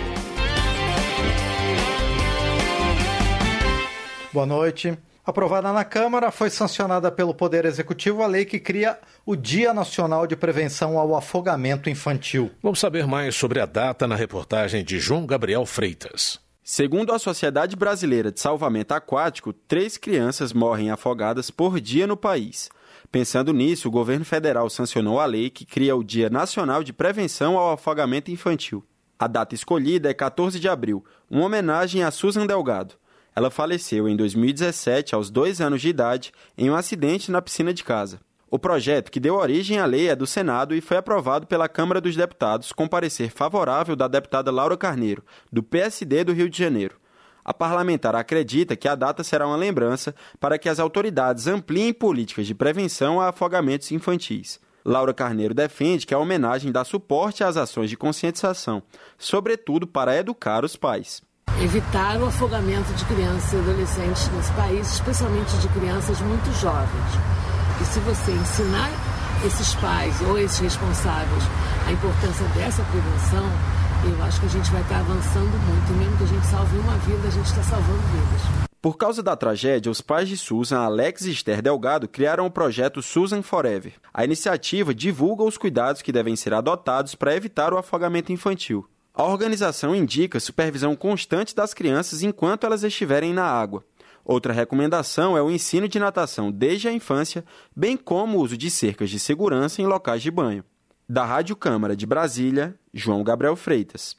Boa noite. Aprovada na Câmara, foi sancionada pelo Poder Executivo a lei que cria o Dia Nacional de Prevenção ao Afogamento Infantil. Vamos saber mais sobre a data na reportagem de João Gabriel Freitas. Segundo a Sociedade Brasileira de Salvamento Aquático, 3 crianças morrem afogadas por dia no país. Pensando nisso, o governo federal sancionou a lei que cria o Dia Nacional de Prevenção ao Afogamento Infantil. A data escolhida é 14 de abril, uma homenagem a Susan Delgado. Ela faleceu em 2017, aos 2 anos de idade, em um acidente na piscina de casa. O projeto que deu origem à lei é do Senado e foi aprovado pela Câmara dos Deputados com parecer favorável da deputada Laura Carneiro, do PSD do Rio de Janeiro. A parlamentar acredita que a data será uma lembrança para que as autoridades ampliem políticas de prevenção a afogamentos infantis. Laura Carneiro defende que a homenagem dá suporte às ações de conscientização, sobretudo para educar os pais. Evitar o afogamento de crianças e adolescentes nesse país, especialmente de crianças muito jovens. E se você ensinar esses pais ou esses responsáveis a importância dessa prevenção, eu acho que a gente vai estar avançando muito. E mesmo que a gente salve uma vida, a gente está salvando vidas. Por causa da tragédia, os pais de Susan, Alex e Esther Delgado, criaram o projeto Susan Forever. A iniciativa divulga os cuidados que devem ser adotados para evitar o afogamento infantil. A organização indica supervisão constante das crianças enquanto elas estiverem na água. Outra recomendação é o ensino de natação desde a infância, bem como o uso de cercas de segurança em locais de banho. Da Rádio Câmara de Brasília, João Gabriel Freitas.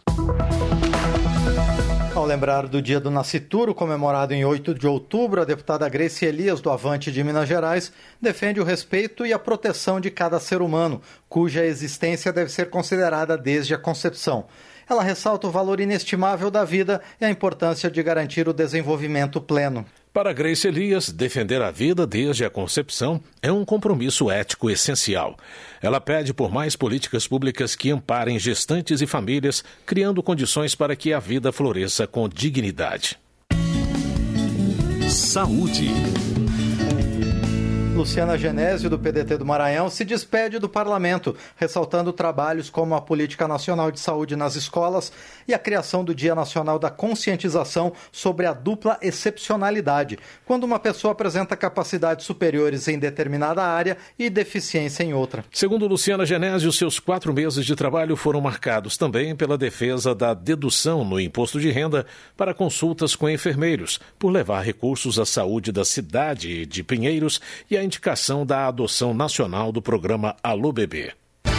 Ao lembrar do Dia do Nascituro, comemorado em 8 de outubro, a deputada Grace Elias, do Avante de Minas Gerais, defende o respeito e a proteção de cada ser humano, cuja existência deve ser considerada desde a concepção. Ela ressalta o valor inestimável da vida e a importância de garantir o desenvolvimento pleno. Para Grace Elias, defender a vida desde a concepção é um compromisso ético essencial. Ela pede por mais políticas públicas que amparem gestantes e famílias, criando condições para que a vida floresça com dignidade. Saúde. Luciana Genésio, do PDT do Maranhão, se despede do parlamento, ressaltando trabalhos como a Política Nacional de Saúde nas escolas e a criação do Dia Nacional da Conscientização sobre a dupla excepcionalidade, quando uma pessoa apresenta capacidades superiores em determinada área e deficiência em outra. Segundo Luciana Genésio, seus 4 meses de trabalho foram marcados também pela defesa da dedução no imposto de renda para consultas com enfermeiros, por levar recursos à saúde da cidade de Pinheiros e a indicação da adoção nacional do programa Alô Bebê.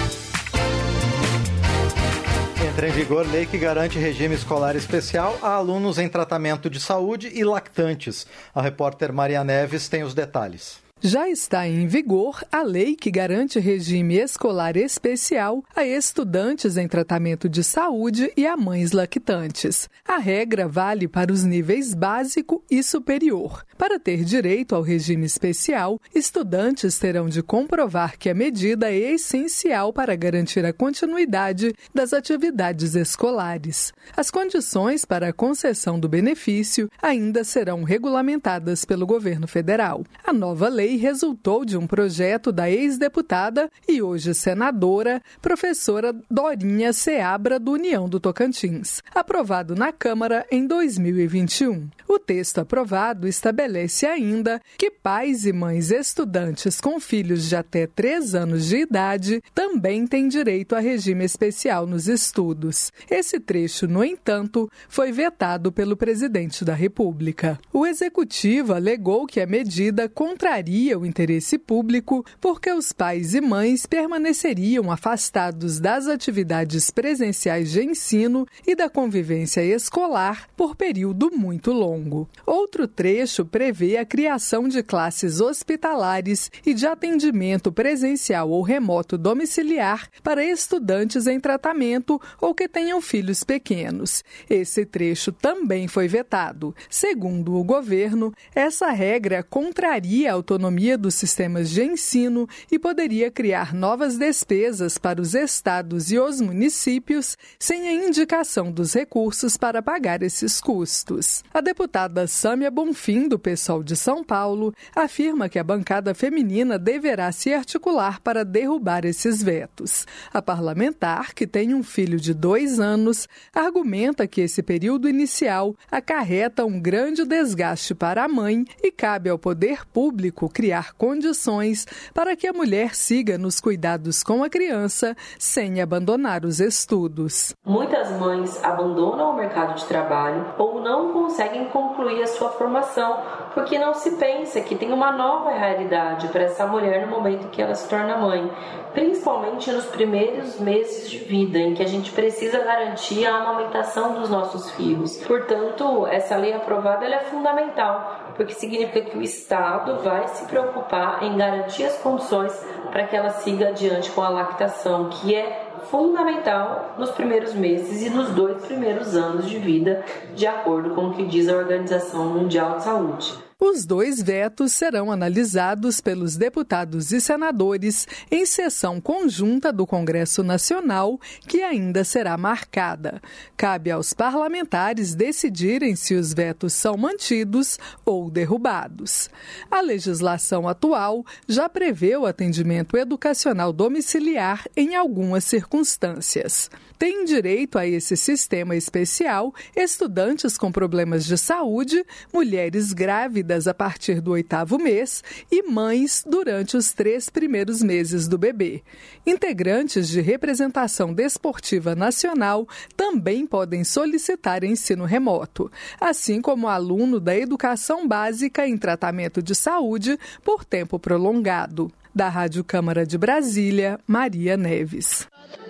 Entra em vigor lei que garante regime escolar especial a alunos em tratamento de saúde e lactantes. A repórter Maria Neves tem os detalhes. Já está em vigor a lei que garante regime escolar especial a estudantes em tratamento de saúde e a mães lactantes. A regra vale para os níveis básico e superior. Para ter direito ao regime especial, estudantes terão de comprovar que a medida é essencial para garantir a continuidade das atividades escolares. As condições para a concessão do benefício ainda serão regulamentadas pelo governo federal. A nova lei resultou de um projeto da ex-deputada e hoje senadora, professora Dorinha Seabra, do União do Tocantins, aprovado na Câmara em 2021. O texto aprovado estabelece ainda que pais e mães estudantes com filhos de até 3 anos de idade também têm direito a regime especial nos estudos. Esse trecho, no entanto, foi vetado pelo presidente da República. O executivo alegou que a medida contraria o interesse público porque os pais e mães permaneceriam afastados das atividades presenciais de ensino e da convivência escolar por período muito longo. Outro trecho prevê a criação de classes hospitalares e de atendimento presencial ou remoto domiciliar para estudantes em tratamento ou que tenham filhos pequenos. Esse trecho também foi vetado. Segundo o governo, essa regra contraria a autonomia dos sistemas de ensino e poderia criar novas despesas para os estados e os municípios sem a indicação dos recursos para pagar esses custos. A deputada Sâmia Bonfim, do PSOL de São Paulo, afirma que a bancada feminina deverá se articular para derrubar esses vetos. A parlamentar, que tem um filho de 2 anos, argumenta que esse período inicial acarreta um grande desgaste para a mãe e cabe ao poder público criar condições para que a mulher siga nos cuidados com a criança sem abandonar os estudos. Muitas mães abandonam o mercado de trabalho ou não conseguem concluir a sua formação porque não se pensa que tem uma nova realidade para essa mulher no momento que ela se torna mãe, principalmente nos primeiros meses de vida, em que a gente precisa garantir a amamentação dos nossos filhos. Portanto, essa lei aprovada ela é fundamental, porque significa que o Estado vai se preocupar em garantir as condições para que ela siga adiante com a lactação, que é fundamental nos primeiros meses e nos 2 primeiros anos de vida, de acordo com o que diz a Organização Mundial de Saúde. Os 2 vetos serão analisados pelos deputados e senadores em sessão conjunta do Congresso Nacional, que ainda será marcada. Cabe aos parlamentares decidirem se os vetos são mantidos ou derrubados. A legislação atual já prevê o atendimento educacional domiciliar em algumas circunstâncias. Têm direito a esse sistema especial estudantes com problemas de saúde, mulheres grávidas a partir do 8º mês e mães durante os 3 primeiros meses do bebê. Integrantes de representação desportiva nacional também podem solicitar ensino remoto, assim como aluno da educação básica em tratamento de saúde por tempo prolongado. Da Rádio Câmara de Brasília, Maria Neves.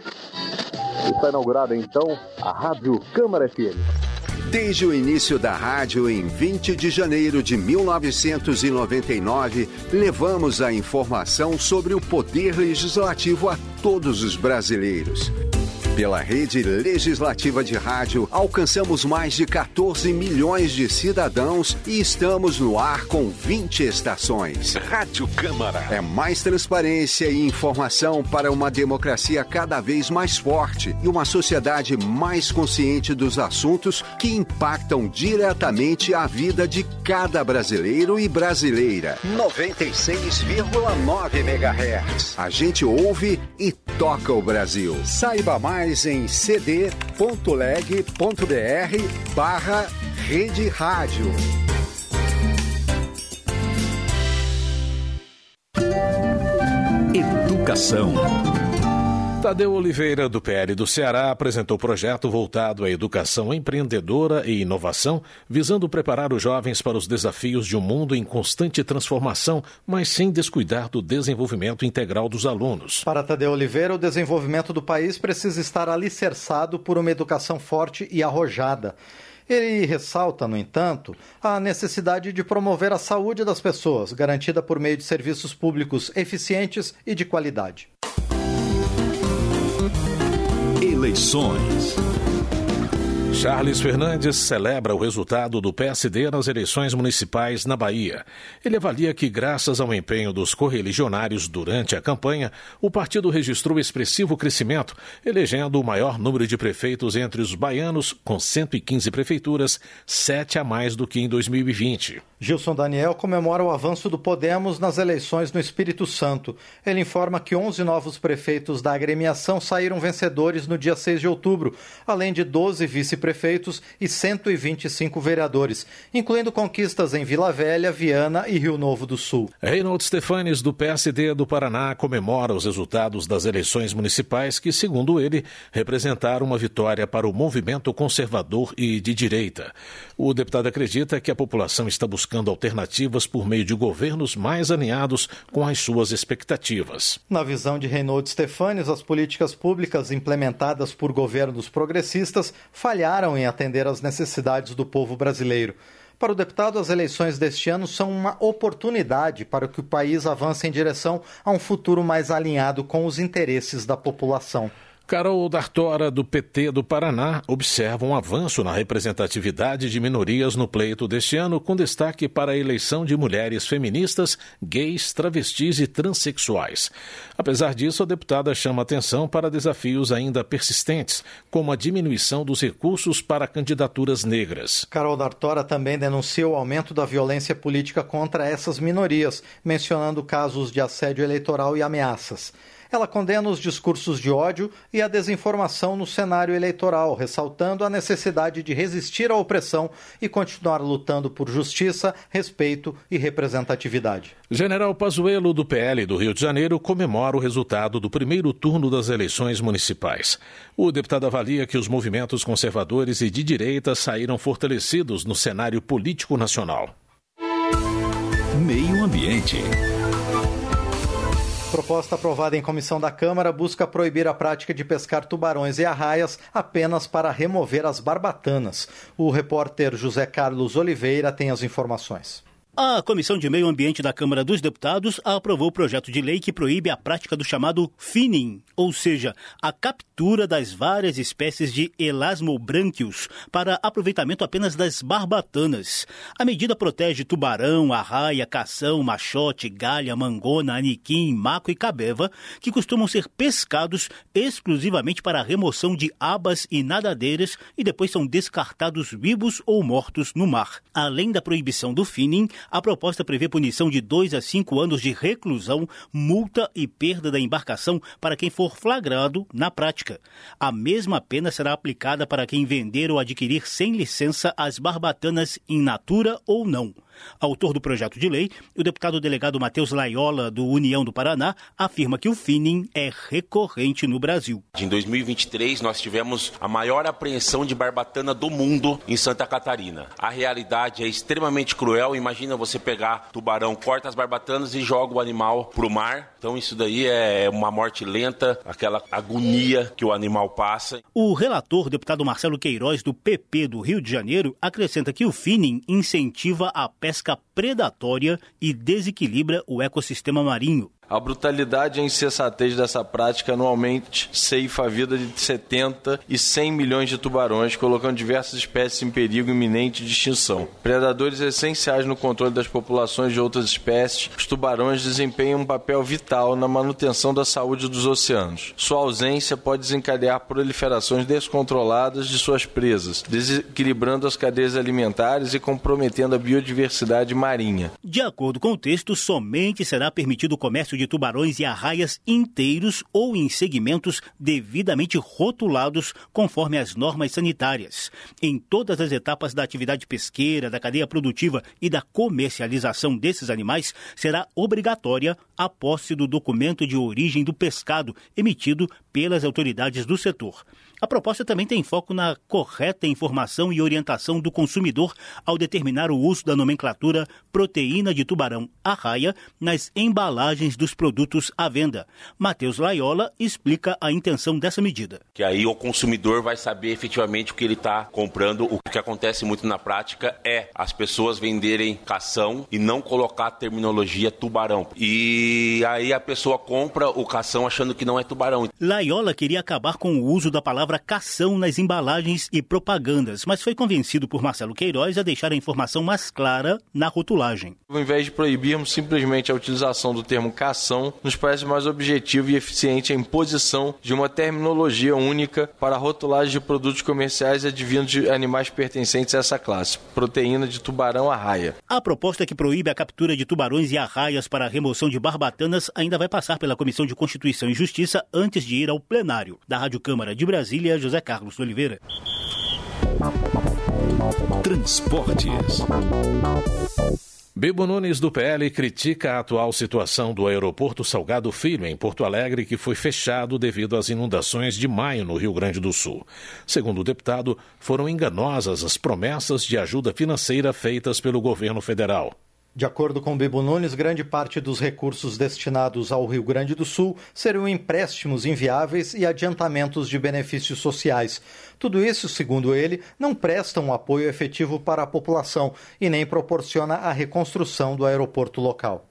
Está inaugurada, então, a Rádio Câmara FM. Desde o início da rádio, em 20 de janeiro de 1999, levamos a informação sobre o poder legislativo a todos os brasileiros. Pela rede legislativa de rádio, alcançamos mais de 14 milhões de cidadãos e estamos no ar com 20 estações. Rádio Câmara. É mais transparência e informação para uma democracia cada vez mais forte e uma sociedade mais consciente dos assuntos que impactam diretamente a vida de cada brasileiro e brasileira. 96,9 MHz. A gente ouve e toca o Brasil. Saiba mais em cd.leg.br/Rede Rádio. Educação. Tadeu Oliveira, do PL do Ceará, apresentou projeto voltado à educação empreendedora e inovação, visando preparar os jovens para os desafios de um mundo em constante transformação, mas sem descuidar do desenvolvimento integral dos alunos. Para Tadeu Oliveira, o desenvolvimento do país precisa estar alicerçado por uma educação forte e arrojada. Ele ressalta, no entanto, a necessidade de promover a saúde das pessoas, garantida por meio de serviços públicos eficientes e de qualidade. Eleições. Charles Fernandes celebra o resultado do PSD nas eleições municipais na Bahia. Ele avalia que, graças ao empenho dos correligionários durante a campanha, o partido registrou expressivo crescimento, elegendo o maior número de prefeitos entre os baianos, com 115 prefeituras, 7 a mais do que em 2020. Gilson Daniel comemora o avanço do Podemos nas eleições no Espírito Santo. Ele informa que 11 novos prefeitos da agremiação saíram vencedores no dia 6 de outubro, além de 12 vice-prefeitos e 125 vereadores, incluindo conquistas em Vila Velha, Viana e Rio Novo do Sul. Reinaldo Stefanes, do PSD do Paraná, comemora os resultados das eleições municipais que, segundo ele, representaram uma vitória para o movimento conservador e de direita. O deputado acredita que a população está buscando alternativas por meio de governos mais alinhados com as suas expectativas. Na visão de Reinaldo Stefanes, as políticas públicas implementadas por governos progressistas falharam em atender às necessidades do povo brasileiro. Para o deputado, as eleições deste ano são uma oportunidade para que o país avance em direção a um futuro mais alinhado com os interesses da população. Carol D'Artora, do PT do Paraná, observa um avanço na representatividade de minorias no pleito deste ano, com destaque para a eleição de mulheres feministas, gays, travestis e transexuais. Apesar disso, a deputada chama atenção para desafios ainda persistentes, como a diminuição dos recursos para candidaturas negras. Carol D'Artora também denuncia o aumento da violência política contra essas minorias, mencionando casos de assédio eleitoral e ameaças. Ela condena os discursos de ódio e a desinformação no cenário eleitoral, ressaltando a necessidade de resistir à opressão e continuar lutando por justiça, respeito e representatividade. General Pazuello, do PL do Rio de Janeiro, comemora o resultado do primeiro turno das eleições municipais. O deputado avalia que os movimentos conservadores e de direita saíram fortalecidos no cenário político nacional. Meio Ambiente. Proposta aprovada em comissão da Câmara busca proibir a prática de pescar tubarões e arraias apenas para remover as barbatanas. O repórter José Carlos Oliveira tem as informações. A Comissão de Meio Ambiente da Câmara dos Deputados aprovou o projeto de lei que proíbe a prática do chamado finning, ou seja, a captura das várias espécies de elasmobrânquios para aproveitamento apenas das barbatanas. A medida protege tubarão, arraia, cação, machote, galha, mangona, aniquim, maco e cabeva, que costumam ser pescados exclusivamente para a remoção de abas e nadadeiras e depois são descartados vivos ou mortos no mar. Além da proibição do finning, a proposta prevê punição de 2 a 5 anos de reclusão, multa e perda da embarcação para quem for flagrado na prática. A mesma pena será aplicada para quem vender ou adquirir sem licença as barbatanas in natura ou não. Autor do projeto de lei, o deputado delegado Matheus Laiola, do União do Paraná, afirma que o finning é recorrente no Brasil. Em 2023, nós tivemos a maior apreensão de barbatana do mundo em Santa Catarina. A realidade é extremamente cruel. Imagina você pegar tubarão, corta as barbatanas e joga o animal para o mar. Então isso daí é uma morte lenta, aquela agonia que o animal passa. O relator, deputado Marcelo Queiroz, do PP do Rio de Janeiro, acrescenta que o finning incentiva a pesca predatória e desequilibra o ecossistema marinho. A brutalidade e a insensatez dessa prática anualmente ceifa a vida de 70 e 100 milhões de tubarões, colocando diversas espécies em perigo iminente de extinção. Predadores essenciais no controle das populações de outras espécies, os tubarões desempenham um papel vital na manutenção da saúde dos oceanos. Sua ausência pode desencadear proliferações descontroladas de suas presas, desequilibrando as cadeias alimentares e comprometendo a biodiversidade marinha. De acordo com o texto, somente será permitido o comércio de tubarões e arraias inteiros ou em segmentos devidamente rotulados conforme as normas sanitárias. Em todas as etapas da atividade pesqueira, da cadeia produtiva e da comercialização desses animais, será obrigatória a posse do documento de origem do pescado emitido pelas autoridades do setor. A proposta também tem foco na correta informação e orientação do consumidor ao determinar o uso da nomenclatura proteína de tubarão-arraia nas embalagens dos produtos à venda. Matheus Laiola explica a intenção dessa medida. Que aí o consumidor vai saber efetivamente o que ele está comprando. O que acontece muito na prática é as pessoas venderem cação e não colocar a terminologia tubarão. E aí a pessoa compra o cação achando que não é tubarão. Laiola queria acabar com o uso da palavra cação nas embalagens e propagandas, mas foi convencido por Marcelo Queiroz a deixar a informação mais clara na rotulagem. Ao invés de proibirmos simplesmente a utilização do termo cação, nos parece mais objetivo e eficiente a imposição de uma terminologia única para a rotulagem de produtos comerciais advindos de animais pertencentes a essa classe, proteína de tubarão-arraia. A proposta que proíbe a captura de tubarões e arraias para a remoção de barbatanas ainda vai passar pela Comissão de Constituição e Justiça antes de ir ao plenário. Da Rádio Câmara de Brasília, José Carlos Oliveira. Transportes. Bibo Nunes, do PL, critica a atual situação do aeroporto Salgado Filho, em Porto Alegre, que foi fechado devido às inundações de maio no Rio Grande do Sul. Segundo o deputado, foram enganosas as promessas de ajuda financeira feitas pelo governo federal. De acordo com Bibo Nunes, grande parte dos recursos destinados ao Rio Grande do Sul seriam empréstimos inviáveis e adiantamentos de benefícios sociais. Tudo isso, segundo ele, não presta um apoio efetivo para a população e nem proporciona a reconstrução do aeroporto local.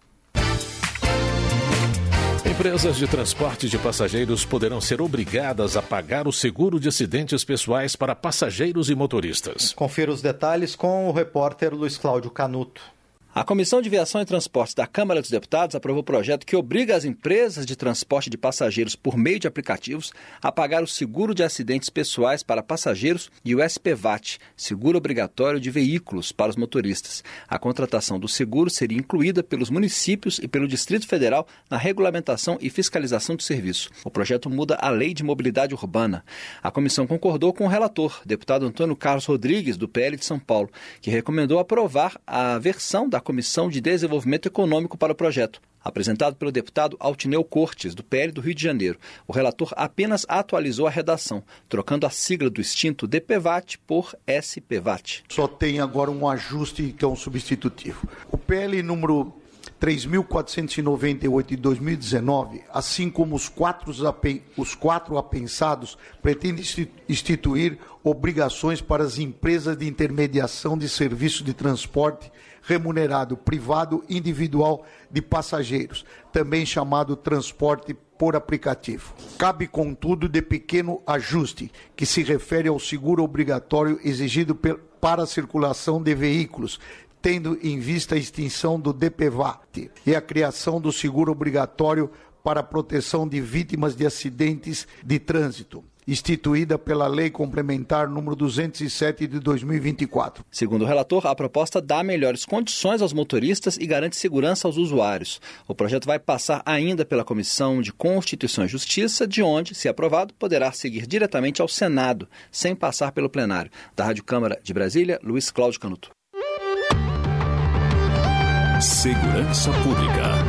Empresas de transporte de passageiros poderão ser obrigadas a pagar o seguro de acidentes pessoais para passageiros e motoristas. Confira os detalhes com o repórter Luiz Cláudio Canuto. A Comissão de Viação e Transportes da Câmara dos Deputados aprovou o projeto que obriga as empresas de transporte de passageiros por meio de aplicativos a pagar o seguro de acidentes pessoais para passageiros e o SPVAT, seguro obrigatório de veículos para os motoristas. A contratação do seguro seria incluída pelos municípios e pelo Distrito Federal na regulamentação e fiscalização do serviço. O projeto muda a Lei de Mobilidade Urbana. A comissão concordou com o relator, deputado Antônio Carlos Rodrigues, do PL de São Paulo, que recomendou aprovar a versão da Comissão de Desenvolvimento Econômico para o projeto. Apresentado pelo deputado Altineu Cortes, do PL do Rio de Janeiro, o relator apenas atualizou a redação, trocando a sigla do extinto DPVAT por SPVAT. Só tem agora um ajuste que é um substitutivo. O PL número 3.498 de 2019, assim como os quatro apensados, pretende instituir obrigações para as empresas de intermediação de serviço de transporte remunerado privado individual de passageiros, também chamado transporte por aplicativo. Cabe, contudo, de pequeno ajuste, que se refere ao seguro obrigatório exigido para a circulação de veículos, tendo em vista a extinção do DPVAT e a criação do seguro obrigatório para a proteção de vítimas de acidentes de trânsito, instituída pela Lei Complementar número 207 de 2024. Segundo o relator, a proposta dá melhores condições aos motoristas e garante segurança aos usuários. O projeto vai passar ainda pela Comissão de Constituição e Justiça, de onde, se aprovado, poderá seguir diretamente ao Senado, sem passar pelo plenário. Da Rádio Câmara de Brasília, Luiz Cláudio Canuto. Segurança Pública.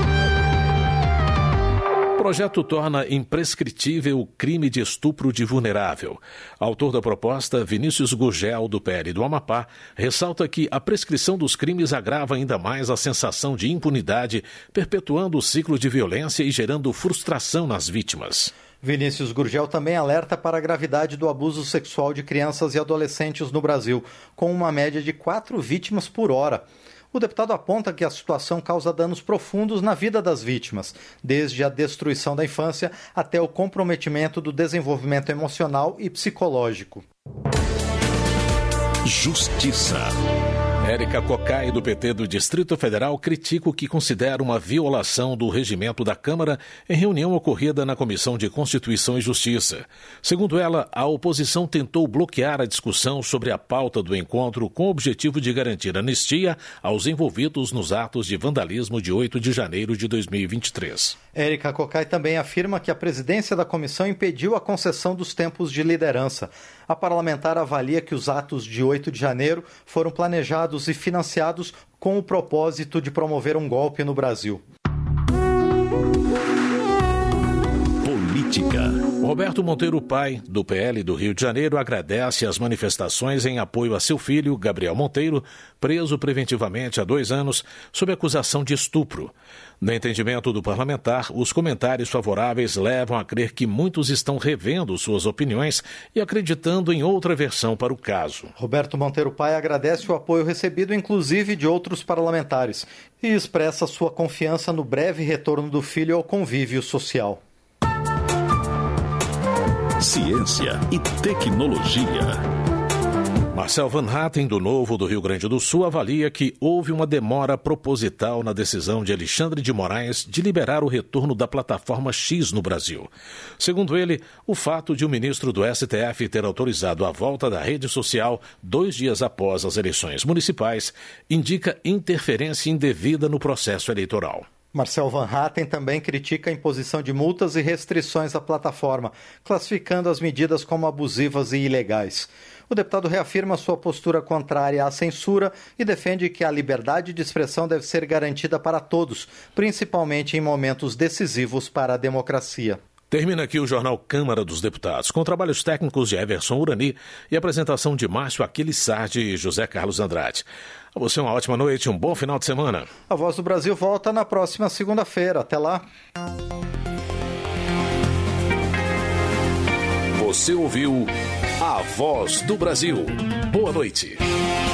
O projeto torna imprescritível o crime de estupro de vulnerável. Autor da proposta, Vinícius Gurgel, do PL do Amapá, ressalta que a prescrição dos crimes agrava ainda mais a sensação de impunidade, perpetuando o ciclo de violência e gerando frustração nas vítimas. Vinícius Gurgel também alerta para a gravidade do abuso sexual de crianças e adolescentes no Brasil, com uma média de 4 vítimas por hora. O deputado aponta que a situação causa danos profundos na vida das vítimas, desde a destruição da infância até o comprometimento do desenvolvimento emocional e psicológico. Justiça. Érica Cocai, do PT do Distrito Federal, critica o que considera uma violação do regimento da Câmara em reunião ocorrida na Comissão de Constituição e Justiça. Segundo ela, a oposição tentou bloquear a discussão sobre a pauta do encontro com o objetivo de garantir anistia aos envolvidos nos atos de vandalismo de 8 de janeiro de 2023. Érica Cocai também afirma que a presidência da comissão impediu a concessão dos tempos de liderança. A parlamentar avalia que os atos de 8 de janeiro foram planejados e financiados com o propósito de promover um golpe no Brasil. Política. Roberto Monteiro, pai do PL do Rio de Janeiro, agradece as manifestações em apoio a seu filho, Gabriel Monteiro, preso preventivamente há 2 anos, sob acusação de estupro. No entendimento do parlamentar, os comentários favoráveis levam a crer que muitos estão revendo suas opiniões e acreditando em outra versão para o caso. Roberto Monteiro Pai agradece o apoio recebido, inclusive de outros parlamentares, e expressa sua confiança no breve retorno do filho ao convívio social. Ciência e tecnologia. Marcel Van Hatten, do Novo do Rio Grande do Sul, avalia que houve uma demora proposital na decisão de Alexandre de Moraes de liberar o retorno da plataforma X no Brasil. Segundo ele, o fato de o ministro do STF ter autorizado a volta da rede social 2 dias após as eleições municipais indica interferência indevida no processo eleitoral. Marcel Van Hatten também critica a imposição de multas e restrições à plataforma, classificando as medidas como abusivas e ilegais. O deputado reafirma sua postura contrária à censura e defende que a liberdade de expressão deve ser garantida para todos, principalmente em momentos decisivos para a democracia. Termina aqui o Jornal Câmara dos Deputados, com trabalhos técnicos de Everson Urani e apresentação de Márcio Aquiles Sardi e José Carlos Andrade. A você uma ótima noite e um bom final de semana. A Voz do Brasil volta na próxima segunda-feira. Até lá. Você ouviu A Voz do Brasil. Boa noite.